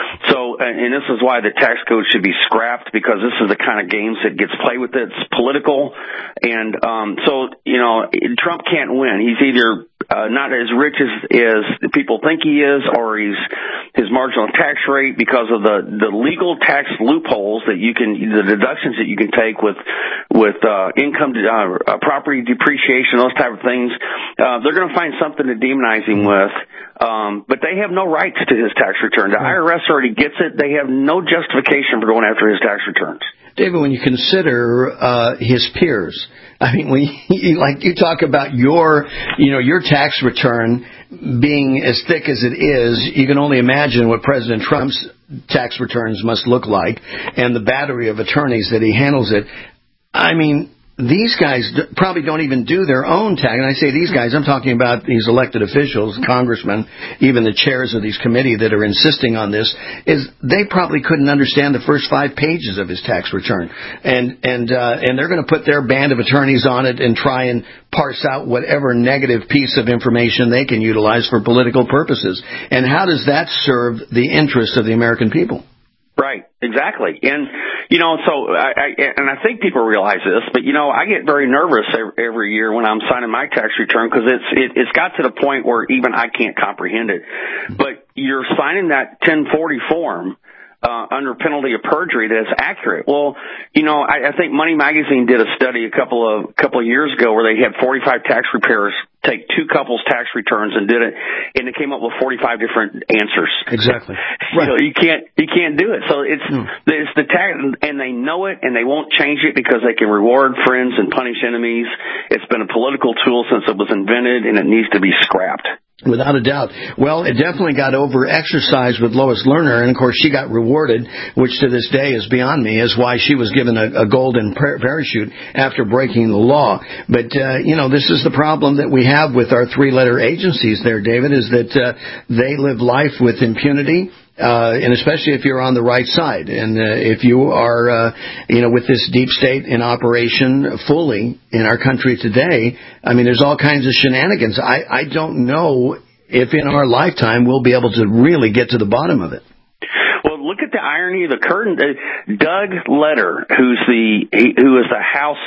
So, and this is why the tax code should be scrapped, because this is the kind of games that gets played with it. It's political. And um, so, you know, Trump can't win. He's either Uh, not as rich as, as people think he is, or he's his marginal tax rate, because of the, the legal tax loopholes that you can, the deductions that you can take with with uh, income, uh, property depreciation, those type of things. Uh, they're going to find something to demonize him with, um, but they have no rights to his tax return. The I R S already gets it. They have no justification for going after his tax returns. David, when you consider uh, his peers, I mean, when you, like you talk about your, you know, your tax return being as thick as it is, you can only imagine what President Trump's tax returns must look like, and the battery of attorneys that he handles it. I mean, these guys probably don't even do their own tax. And I say these guys, I'm talking about these elected officials, congressmen, even the chairs of these committees that are insisting on this, is they probably couldn't understand the first five pages of his tax return. And and uh, and they're going to put their band of attorneys on it and try and parse out whatever negative piece of information they can utilize for political purposes. And how does that serve the interests of the American people? Right, exactly. And, you know, so, I, I, and I think people realize this, but, you know, I get very nervous every, every year when I'm signing my tax return, because it's, it, it's got to the point where even I can't comprehend it. But you're signing that ten forty form, uh, under penalty of perjury that's accurate. Well, you know, I, I think Money Magazine did a study a couple of, couple of years ago where they had forty-five tax preparers take two couples' tax returns and did it, and it came up with forty-five different answers. Exactly. Right. You know, you can't, you can't do it. So it's, mm. it's the tax, and they know it, and they won't change it because they can reward friends and punish enemies. It's been a political tool since it was invented, and it needs to be scrapped. Without a doubt. Well, it definitely got over-exercised with Lois Lerner, and, of course, she got rewarded, which to this day is beyond me, is why she was given a, a golden parachute after breaking the law. But, uh, you know, this is the problem that we have with our three-letter agencies there, David, is that uh, they live life with impunity. Uh, and especially if you're on the right side. And uh, if you are, uh, you know, with this deep state in operation fully in our country today, I mean, there's all kinds of shenanigans. I, I don't know if in our lifetime we'll be able to really get to the bottom of it. Well, look at the irony of the curtain. Uh, Doug Letter, who's the, who is the House,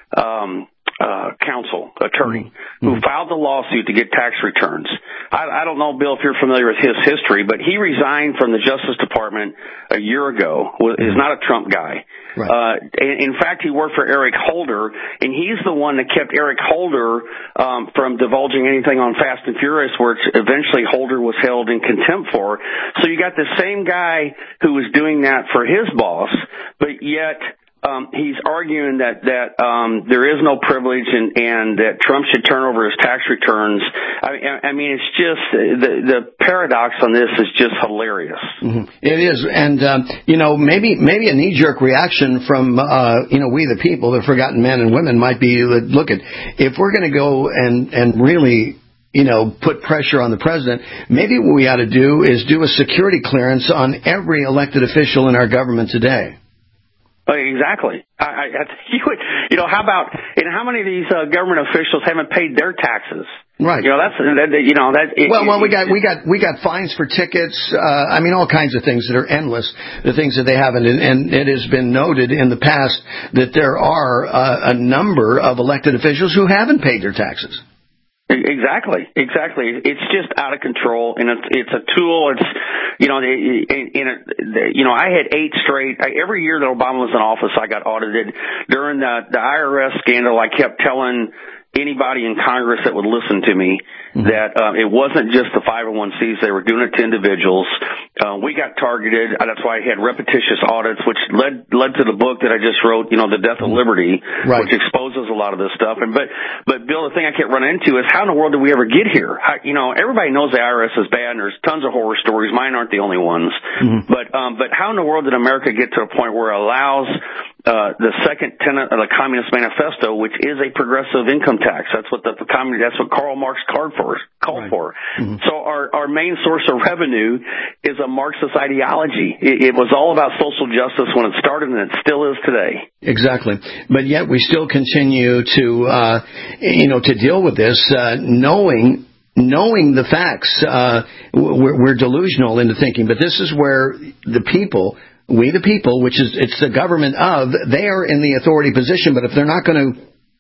um, Uh, counsel, attorney, who mm-hmm. filed the lawsuit to get tax returns. I, I don't know, Bill, if you're familiar with his history, but he resigned from the Justice Department a year ago. Is not a Trump guy. Right. Uh, in, in fact, he worked for Eric Holder, and he's the one that kept Eric Holder um, from divulging anything on Fast and Furious, which eventually Holder was held in contempt for. So you got the same guy who was doing that for his boss, but yet um, he's arguing that that um, there is no privilege and, and that Trump should turn over his tax returns. I, I mean, it's just the the paradox on this is just hilarious. Mm-hmm. It is, and um, you know, maybe maybe a knee-jerk reaction from uh, you know we the people, the forgotten men and women, might be look at if we're going to go and and really, you know, put pressure on the president, maybe what we ought to do is do a security clearance on every elected official in our government today. Exactly. I, I, you, would, you know, how about, and how many of these uh, government officials haven't paid their taxes? Right. You know, that's, that, you know, that. It, well, well, we got, we got, we got fines for tickets. Uh, I mean, all kinds of things that are endless, the things that they haven't. And, and it has been noted in the past that there are uh, a number of elected officials who haven't paid their taxes. Exactly, exactly. It's just out of control, and it's it's a tool. It's you know, in, in a, you know, I had eight straight. I, every year that Obama was in office, I got audited. During the the I R S scandal, I kept telling anybody in Congress that would listen to me mm-hmm. that uh, it wasn't just the five oh one C's. They were doing it to individuals. Uh, we got targeted. That's why I had repetitious audits, which led led to the book that I just wrote, you know, The Death of Liberty, right. which exposes a lot of this stuff. And but but Bill, the thing I kept running into is how in the world did we ever get here? How, you know, everybody knows the I R S is bad, and there's tons of horror stories. Mine aren't the only ones. Mm-hmm. But um, but how in the world did America get to a point where it allows Uh, the second tenet of the Communist Manifesto, which is a progressive income tax? That's what the, the communist, that's what Karl Marx called for. Called right. for. Mm-hmm. So our, our main source of revenue is a Marxist ideology. It, it was all about social justice when it started, and it still is today. Exactly. But yet we still continue to, uh, you know, to deal with this, uh, knowing knowing the facts. Uh, we're, we're delusional into thinking, but this is where the people. We the people, which is it's the government of, they are in the authority position. But if they're not going to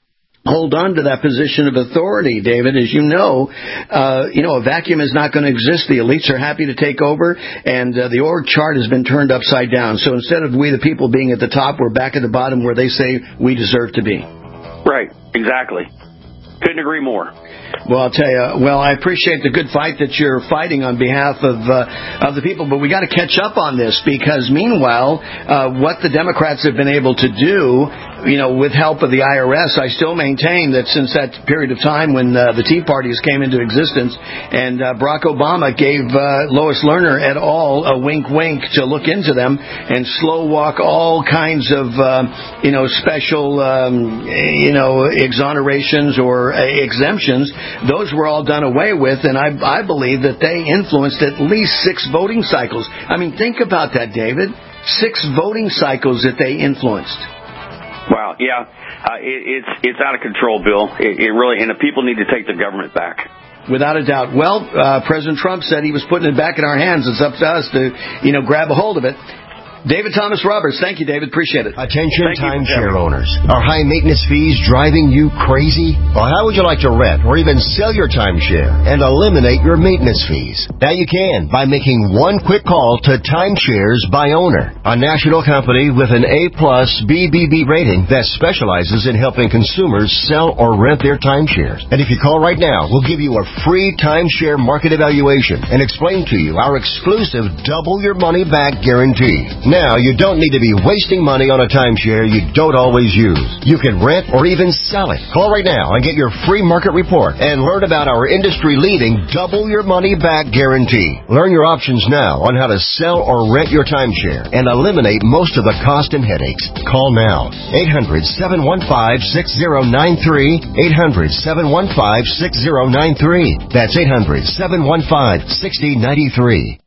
hold on to that position of authority, David, as you know, uh, you know, a vacuum is not going to exist. The elites are happy to take over, and uh, the org chart has been turned upside down. So instead of we the people being at the top, we're back at the bottom where they say we deserve to be. Right. Exactly. Couldn't agree more. Well, I'll tell you, well, I appreciate the good fight that you're fighting on behalf of uh, of the people, but we got to catch up on this because, meanwhile, uh, what the Democrats have been able to do, you know, with help of the I R S, I still maintain that since that period of time when uh, the Tea Parties came into existence and uh, Barack Obama gave uh, Lois Lerner et al. A wink-wink to look into them and slow walk all kinds of, uh, you know, special, um, you know, exonerations or uh, exemptions. Those were all done away with, and I, I believe that they influenced at least six voting cycles. I mean, think about that, David. Six voting cycles that they influenced. Wow, yeah. Uh, it, it's it's out of control, Bill. It, it really, and the people need to take the government back. Without a doubt. Well, uh, President Trump said he was putting it back in our hands. It's up to us to, you know, grab a hold of it. David Thomas Roberts. Thank you, David. Appreciate it. Attention timeshare owners. Are high maintenance fees driving you crazy? Well, how would you like to rent or even sell your timeshare and eliminate your maintenance fees? Now you can by making one quick call to Timeshares by Owner, a national company with an A plus B B B rating that specializes in helping consumers sell or rent their timeshares. And if you call right now, we'll give you a free timeshare market evaluation and explain to you our exclusive double your money back guarantee. Now, you don't need to be wasting money on a timeshare you don't always use. You can rent or even sell it. Call right now and get your free market report and learn about our industry-leading double your money back guarantee. Learn your options now on how to sell or rent your timeshare and eliminate most of the cost and headaches. Call now. eight hundred, seven one five, six zero nine three. eight hundred, seven one five, six zero nine three. That's eight hundred, seven one five, six zero nine three.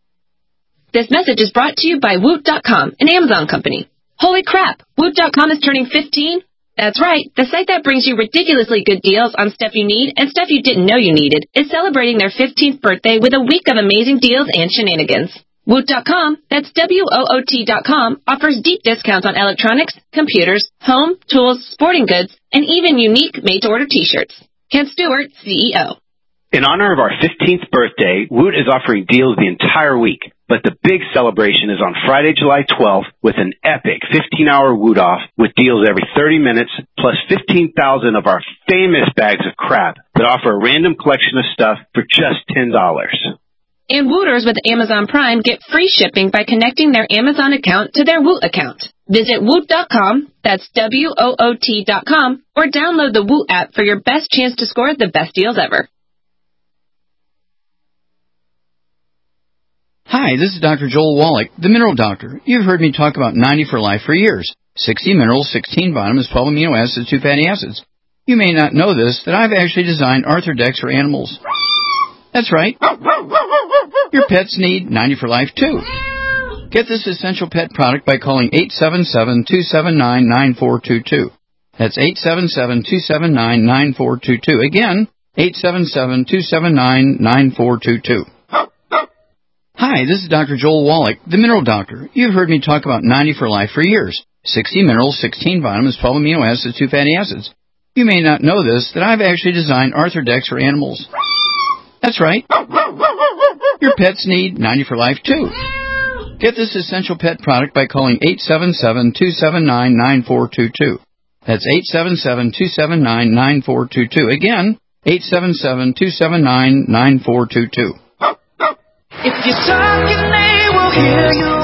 This message is brought to you by Woot dot com, an Amazon company. Holy crap! Woot dot com is turning fifteen? That's right. The site that brings you ridiculously good deals on stuff you need and stuff you didn't know you needed is celebrating their fifteenth birthday with a week of amazing deals and shenanigans. Woot dot com, that's W O O T dot com, offers deep discounts on electronics, computers, home, tools, sporting goods, and even unique made-to-order t-shirts. Ken Stewart, C E O. In honor of our fifteenth birthday, Woot is offering deals the entire week. But the big celebration is on Friday, July twelfth with an epic fifteen-hour woot-off with deals every thirty minutes, plus fifteen thousand of our famous bags of crap that offer a random collection of stuff for just ten dollars. And Wooters with Amazon Prime get free shipping by connecting their Amazon account to their Woot account. Visit Woot dot com, that's W O O T dot com, or download the Woot app for your best chance to score the best deals ever. Hi, this is Doctor Joel Wallach, the Mineral Doctor. You've heard me talk about ninety for Life for years. sixty minerals, sixteen vitamins, twelve amino acids, two fatty acids. You may not know this, that I've actually designed Arthrodex for animals. That's right. Your pets need ninety for Life, too. Get this essential pet product by calling eight seven seven, two seven nine, nine four two two. That's eight seven seven, two seven nine, nine four two two. Again, eight seven seven, two seven nine, nine four two two. Hi, this is Doctor Joel Wallach, the Mineral Doctor. You've heard me talk about ninety for Life for years. sixty minerals, sixteen vitamins, twelve amino acids, two fatty acids. You may not know this, that I've actually designed Arthrodex for animals. That's right. Your pets need ninety for Life, too. Get this essential pet product by calling eight seven seven, two seven nine, nine four two two. That's eight seven seven, two seven nine, nine four two two. Again, eight seven seven, two seven nine, nine four two two. If you're talking, they will hear you.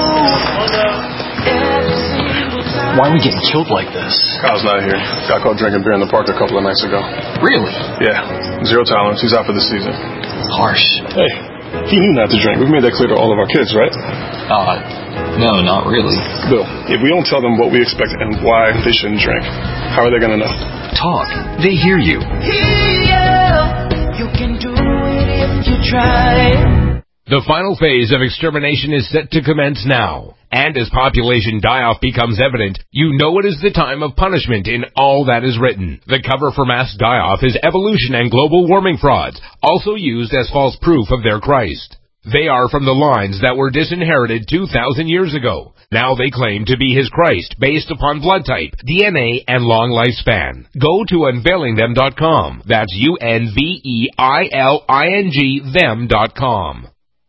Why are we getting killed like this? Kyle's not here. Got caught drinking beer in the park a couple of nights ago. Really? Yeah. Zero tolerance. He's out for the season. Harsh. Hey, he knew not to drink. We've made that clear to all of our kids, right? Uh, no, not really. Bill, if we don't tell them what we expect and why they shouldn't drink, how are they going to know? Talk. They hear you. Hear you. You can do it if you try. The final phase of extermination is set to commence now. And as population die-off becomes evident, you know it is the time of punishment in all that is written. The cover for mass die-off is evolution and global warming frauds, also used as false proof of their Christ. They are from the lines that were disinherited two thousand years ago. Now they claim to be his Christ based upon blood type, D N A, and long lifespan. Go to unveiling them dot com. That's U N V E I L I N G them dot com.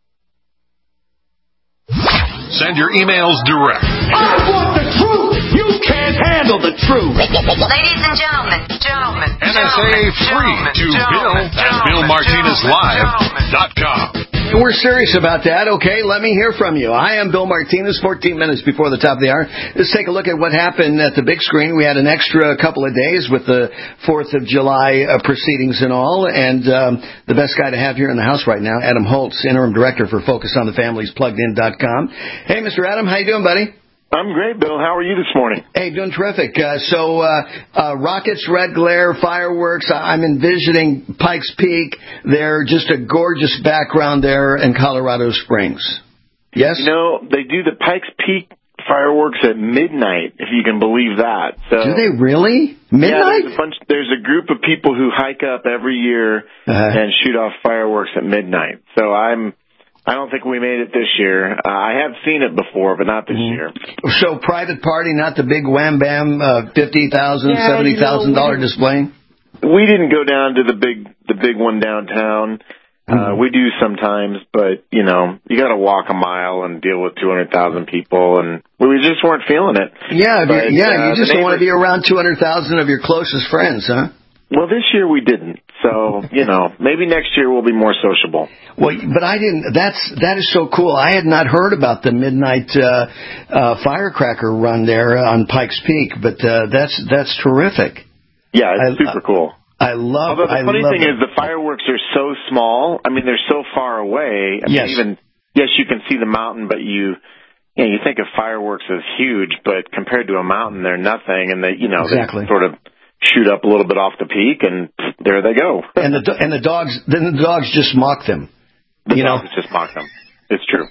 Send your emails direct. I want the truth. You can't handle the truth. Ladies and gentlemen, gentlemen, N S A free to Bill at Bill Martinez Live dot com. We're serious about that. Okay, let me hear from you. I am Bill Martinez, fourteen minutes before the top of the hour. Let's take a look at what happened at the big screen. We had an extra couple of days with the fourth of July uh, proceedings and all, and um, the best guy to have here in the house right now, Adam Holtz, Interim Director for Focus on the Families Plugged In dot com. Hey, Mister Adam, how you doing, buddy? I'm great, Bill. How are you this morning? Hey, doing terrific. Uh, so, uh, uh, rockets, red glare, fireworks. I'm envisioning Pikes Peak. They're just a gorgeous background there in Colorado Springs. Yes? You know, they do the Pikes Peak fireworks at midnight, if you can believe that. So, do they really? Midnight? Yeah, there's a, bunch, there's a group of people who hike up every year uh-huh. and shoot off fireworks at midnight. So I'm... I don't think we made it this year. Uh, I have seen it before, but not this mm-hmm. year. So private party, not the big wham bam uh, fifty thousand, yeah, seventy thousand dollar display. We didn't go down to the big the big one downtown. Mm-hmm. Uh, we do sometimes, but you know, you got to walk a mile and deal with two hundred thousand people, and we just weren't feeling it. Yeah, but, yeah, uh, you just don't want to be around two hundred thousand of your closest friends, huh? Well, this year we didn't. So, you know, maybe next year we'll be more sociable. Well, but I didn't. That's that is so cool. I had not heard about the midnight uh, uh, firecracker run there on Pikes Peak, but uh, that's that's terrific. Yeah, it's I, super cool. I love. Although the I funny love thing it. is, the fireworks are so small. I mean, they're so far away. I yes. mean, even yes, you can see the mountain, but you. Yeah, you think of fireworks as huge, but compared to a mountain, they're nothing, and they, you know, exactly. they sort of shoot up a little bit off the peak, and there they go. and the and the dogs, then the dogs just mock them. The you dogs know? just mock them. It's true.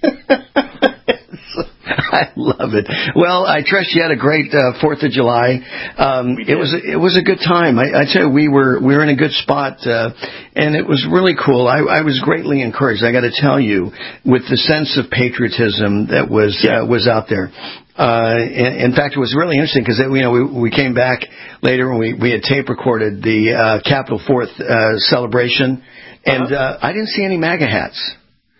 I love it. Well, I trust you had a great uh, Fourth of July. Um, it was it was a good time. I, I tell you, we were we were in a good spot, uh, and it was really cool. I, I was greatly encouraged. I got to tell you, with the sense of patriotism that was yeah. uh, was out there. Uh, in, in fact, it was really interesting because you know we, we came back later and we, we had tape recorded the uh, Capitol Fourth uh, celebration, and uh, I didn't see any MAGA hats.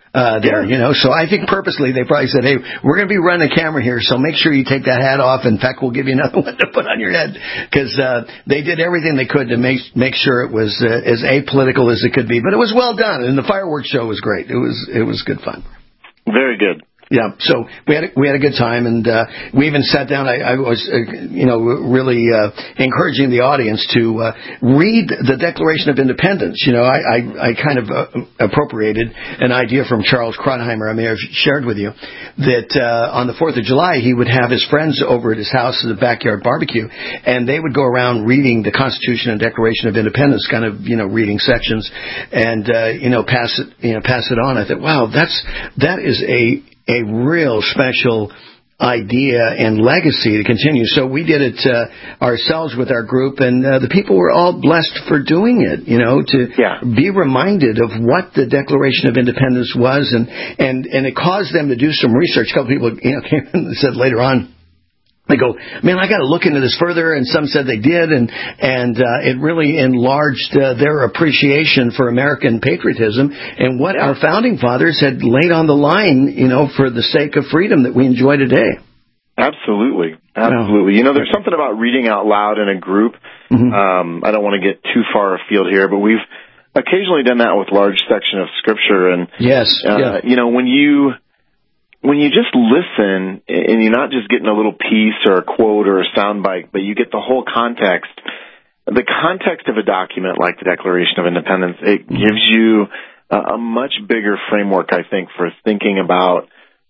Uh, there, you know, so I think purposely they probably said, hey, we're going to be running a camera here, so make sure you take that hat off. In fact, we'll give you another one to put on your head, because uh, they did everything they could to make make sure it was uh, as apolitical as it could be. But it was well done, and the fireworks show was great. It was it was good fun. Very good. Yeah, so we had a, we had a good time, and uh, we even sat down. I, I was, uh, you know, really uh, encouraging the audience to uh, read the Declaration of Independence. You know, I, I, I kind of uh, appropriated an idea from Charles Kronheimer. I may have shared with you that uh, on the Fourth of July he would have his friends over at his house at the backyard barbecue, and they would go around reading the Constitution and Declaration of Independence, kind of, you know, reading sections, and uh, you know, pass it, you know, pass it on. I thought, wow, that's that is a a real special idea and legacy to continue. So we did it uh, ourselves with our group, and uh, the people were all blessed for doing it, you know, to yeah. be reminded of what the Declaration of Independence was, and, and, and it caused them to do some research. A couple people, you know, came and said later on, they go, man, I got to look into this further, and some said they did, and and uh, it really enlarged uh, their appreciation for American patriotism and what our founding fathers had laid on the line, you know, for the sake of freedom that we enjoy today. Absolutely, absolutely. You know, there's something about reading out loud in a group. Mm-hmm. Um, I don't want to get too far afield here, but we've occasionally done that with large section of Scripture, and yes, uh, yeah. you know, when you. When you just listen, and you're not just getting a little piece or a quote or a soundbite, but you get the whole context, the context of a document like the Declaration of Independence, it gives you a, a much bigger framework, I think, for thinking about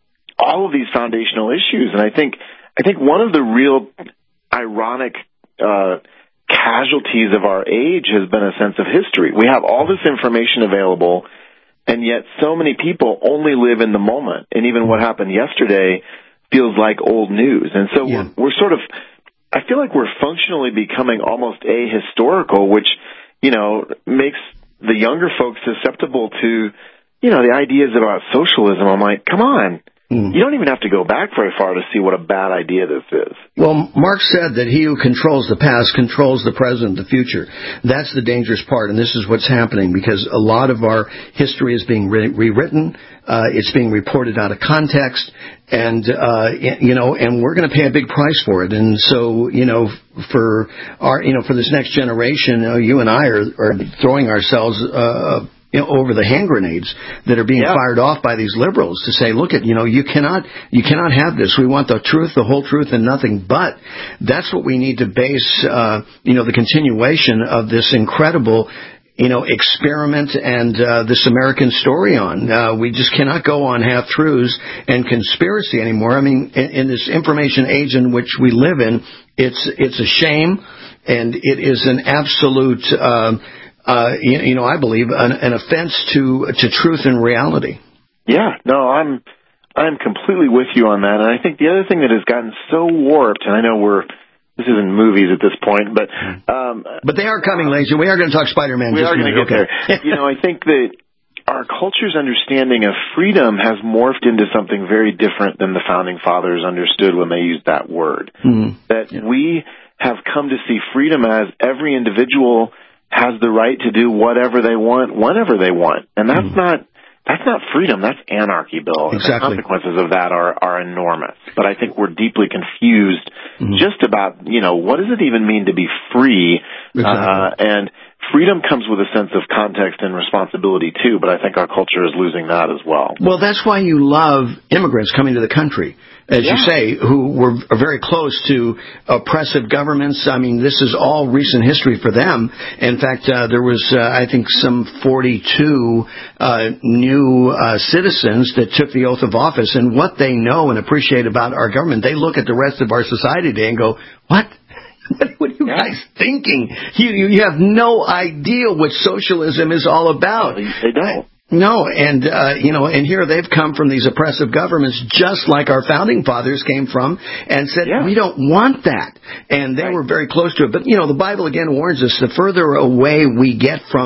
all of these foundational issues. And I think, I think one of the real ironic uh, casualties of our age has been a sense of history. We have all this information available, and yet so many people only live in the moment. And even what happened yesterday feels like old news. And so yeah. we're, we're sort of, I feel like we're functionally becoming almost ahistorical, which, you know, makes the younger folks susceptible to, you know, the ideas about socialism. I'm like, come on. Mm. You don't even have to go back very far to see what a bad idea this is. Well, Marx said that he who controls the past controls the present, the future. That's the dangerous part, and this is what's happening, because a lot of our history is being re- rewritten. Uh, it's being reported out of context, and uh, you know, and we're going to pay a big price for it. And so, you know, for our, you know, for this next generation, uh, you and I are, are throwing ourselves Uh, You know, over the hand grenades that are being yeah. fired off by these liberals to say, look at, you know, you cannot, you cannot have this. We want the truth, the whole truth, and nothing but. That's what we need to base, uh, you know, the continuation of this incredible, you know, experiment and uh, this American story on. Uh, we just cannot go on half-truths and conspiracy anymore. I mean, in, in this information age in which we live in, it's it's a shame, and it is an absolute Uh, Uh, you, you know, I believe an, an offense to to truth and reality. Yeah, no, I'm I'm completely with you on that. And I think the other thing that has gotten so warped, and I know we're this isn't movies at this point, but um, but they are coming, ladies. We are going to talk Spider-Man. We just are going to get okay. there. You know, I think that our culture's understanding of freedom has morphed into something very different than the founding fathers understood when they used that word. Mm-hmm. That yeah. we have come to see freedom as every individual has the right to do whatever they want, whenever they want. And that's mm. not that's not freedom, that's anarchy, Bill. Exactly. And the consequences of that are, are enormous. But I think we're deeply confused mm. just about, you know, what does it even mean to be free? Exactly. Uh, and freedom comes with a sense of context and responsibility, too, but I think our culture is losing that as well. Well, that's why you love immigrants coming to the country, as yeah. you say, who were very close to oppressive governments. I mean, this is all recent history for them. In fact, uh, there was, uh, I think, some forty-two uh, new uh, citizens that took the oath of office, and what they know and appreciate about our government, they look at the rest of our society today and go, what? What are you guys thinking? You, you have no idea what socialism is all about. They don't. No, and, uh, you know, and here they've come from these oppressive governments just like our founding fathers came from and said, yeah. we don't want that. And they right. were very close to it. But, you know, the Bible again warns us, the further away we get from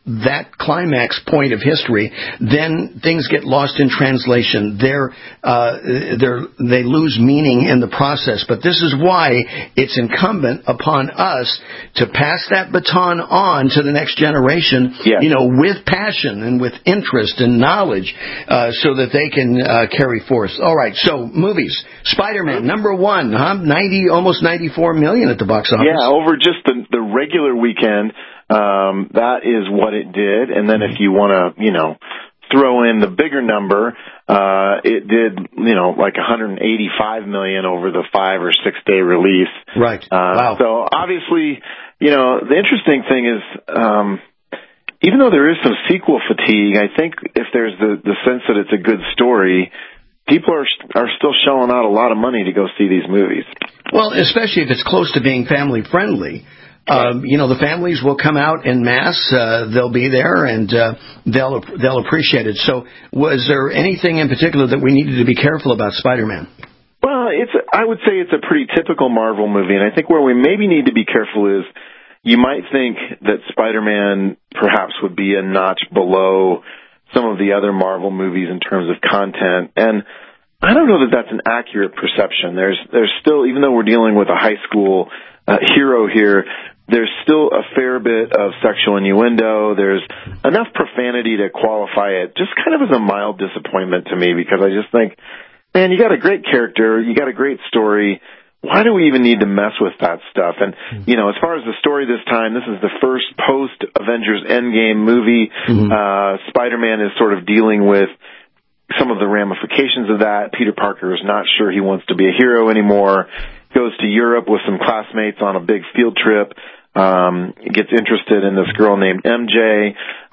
that climax point of history, then things get lost in translation. They're, uh, they're, they lose meaning in the process. But this is why it's incumbent upon us to pass that baton on to the next generation, yes. you know, with passion and with interest and knowledge, uh, so that they can uh, carry forth. All right, so movies. Spider-Man, number one, huh? ninety, almost ninety-four million at the box office. Yeah, over just the, the regular weekend, um, that is what it did. And then if you want to, you know, throw in the bigger number, uh, it did, you know, like one hundred eighty-five million over the five or six day release. Right. Uh, wow. So obviously, you know, the interesting thing is, um, even though there is some sequel fatigue, I think if there's the, the sense that it's a good story, people are are still shelling out a lot of money to go see these movies. Well, especially if it's close to being family friendly. Um, you know, the families will come out en masse. Uh, they'll be there, and uh, they'll they'll appreciate it. So, was there anything in particular that we needed to be careful about Spider-Man? Well, it's I would say it's a pretty typical Marvel movie, and I think where we maybe need to be careful is you might think that Spider-Man perhaps would be a notch below some of the other Marvel movies in terms of content, and I don't know that that's an accurate perception. There's there's still, even though we're dealing with a high school uh, hero here, there's still a fair bit of sexual innuendo. There's enough profanity to qualify it just kind of as a mild disappointment to me, because I just think, man, you got a great character, you got a great story. Why do we even need to mess with that stuff? And, you know, as far as the story this time, this is the first post-Avengers Endgame movie. Mm-hmm. Uh, Spider-Man is sort of dealing with some of the ramifications of that. Peter Parker is not sure he wants to be a hero anymore. Goes to Europe with some classmates on a big field trip. Um, gets interested in this girl named M J.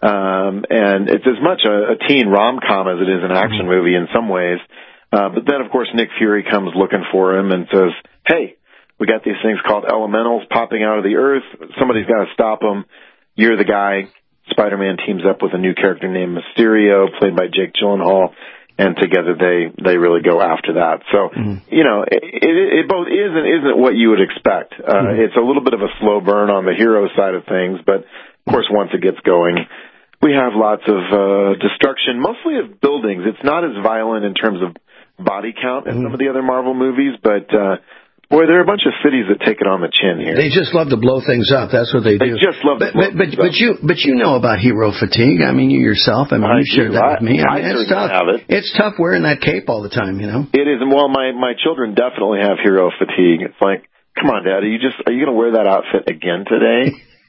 Um, and it's as much a, a teen rom-com as it is an action movie in some ways. Uh, but then, of course, Nick Fury comes looking for him and says, hey, we got these things called elementals popping out of the earth. Somebody's got to stop them. You're the guy. Spider-Man teams up with a new character named Mysterio, played by Jake Gyllenhaal, and together they, they really go after that. So, mm-hmm. you know, it, it, it both is and isn't what you would expect. Uh, mm-hmm. It's a little bit of a slow burn on the hero side of things, but, of course, once it gets going, we have lots of uh, destruction, mostly of buildings. It's not as violent in terms of body count in mm-hmm. some of the other Marvel movies, but uh, boy, there are a bunch of cities that take it on the chin here. They just love to blow things up. That's what they do. They just love but, to blow but, but, things but up. you, but you know about hero fatigue. I mean, you yourself. I mean, I you shared do. that I, with me. I, I mean, it's tough. Have it. It's tough wearing that cape all the time. You know. It is. Well, my my children definitely have hero fatigue. It's like, come on, Dad, are you just are you going to wear that outfit again today?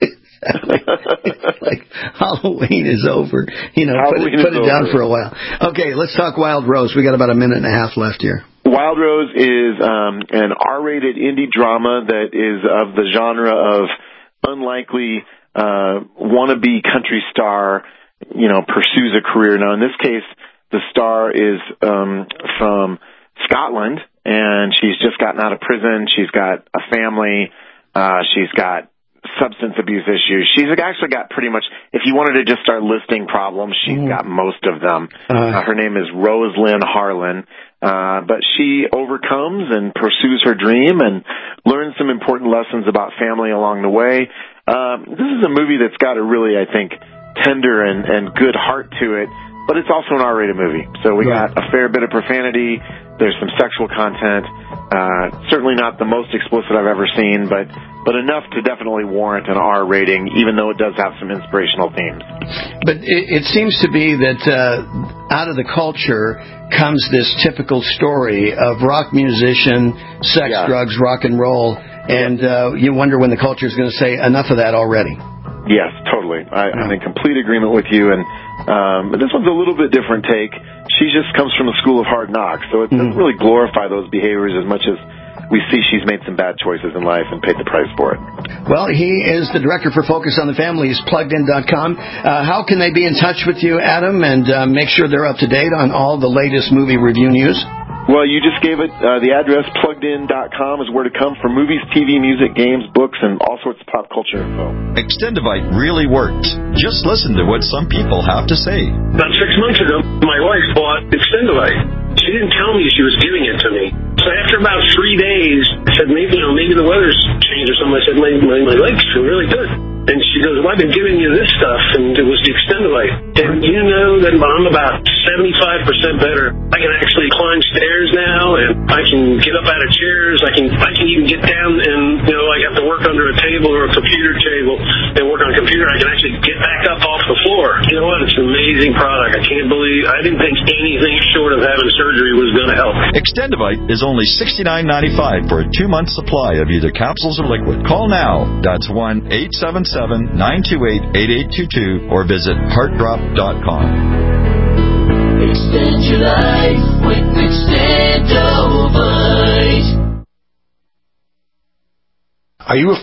Like Halloween is over. You know, Halloween put it, put it down for a while. Okay, let's talk Wild Rose. We got about a minute and a half left here. Wild Rose is um, an R-rated indie drama that is of the genre of unlikely uh, wannabe country star, you know, pursues a career. Now, in this case, the star is um, from Scotland, and she's just gotten out of prison. She's got a family. Uh, she's got substance abuse issues. She's actually got pretty much, if you wanted to just start listing problems, she's mm. got most of them. Uh, uh, her name is Rose-Lynn Harlan. Uh, but she overcomes and pursues her dream and learns some important lessons about family along the way. Um, this is a movie that's got a really, I think, tender and, and good heart to it, but it's also an R-rated movie. So we right. got a fair bit of profanity. There's some sexual content. Uh, certainly not the most explicit I've ever seen, but but enough to definitely warrant an R rating, even though it does have some inspirational themes. But it, it seems to be that uh, out of the culture comes this typical story of rock musician, sex, yeah. drugs, rock and roll, and uh, you wonder when the culture is going to say enough of that already. Yes, totally. I, I'm in complete agreement with you. And um, but this one's a little bit different take. She just comes from the school of hard knocks, so it doesn't mm. really glorify those behaviors as much as we see she's made some bad choices in life and paid the price for it. Well, he is the director for Focus on the Family. He's plugged in dot com. Uh, how can they be in touch with you, Adam, and uh, make sure they're up to date on all the latest movie review news? Well, you just gave it uh, the address. plugged in dot com is where to come for movies, T V, music, games, books, and all sorts of pop culture info. Extendivite really works. Just listen to what some people have to say. About six months ago, my wife bought Extendivite. She didn't tell me she was giving it to me. So after about three days, I said, maybe, you know, maybe the weather's changed or something. I said, my, my, my legs feel really good. And she goes, well, I've been giving you this stuff, and it was the Extendivite. And you know that I'm about seventy-five percent better. I can actually climb stairs now, and I can get up out of chairs. I can I can even get down and, you know, I have to work under a table or a computer table and work on a computer. I can actually get back up off the floor. You know what? It's an amazing product. I can't believe, I didn't think anything short of having surgery was going to help. Extendivite is only sixty-nine ninety-five for a two-month supply of either capsules or liquid. Call now. That's one eight seven seven, nine two eight, eight eight two two or visit heart drop dot com. Extend your life with Extendivite. Are you a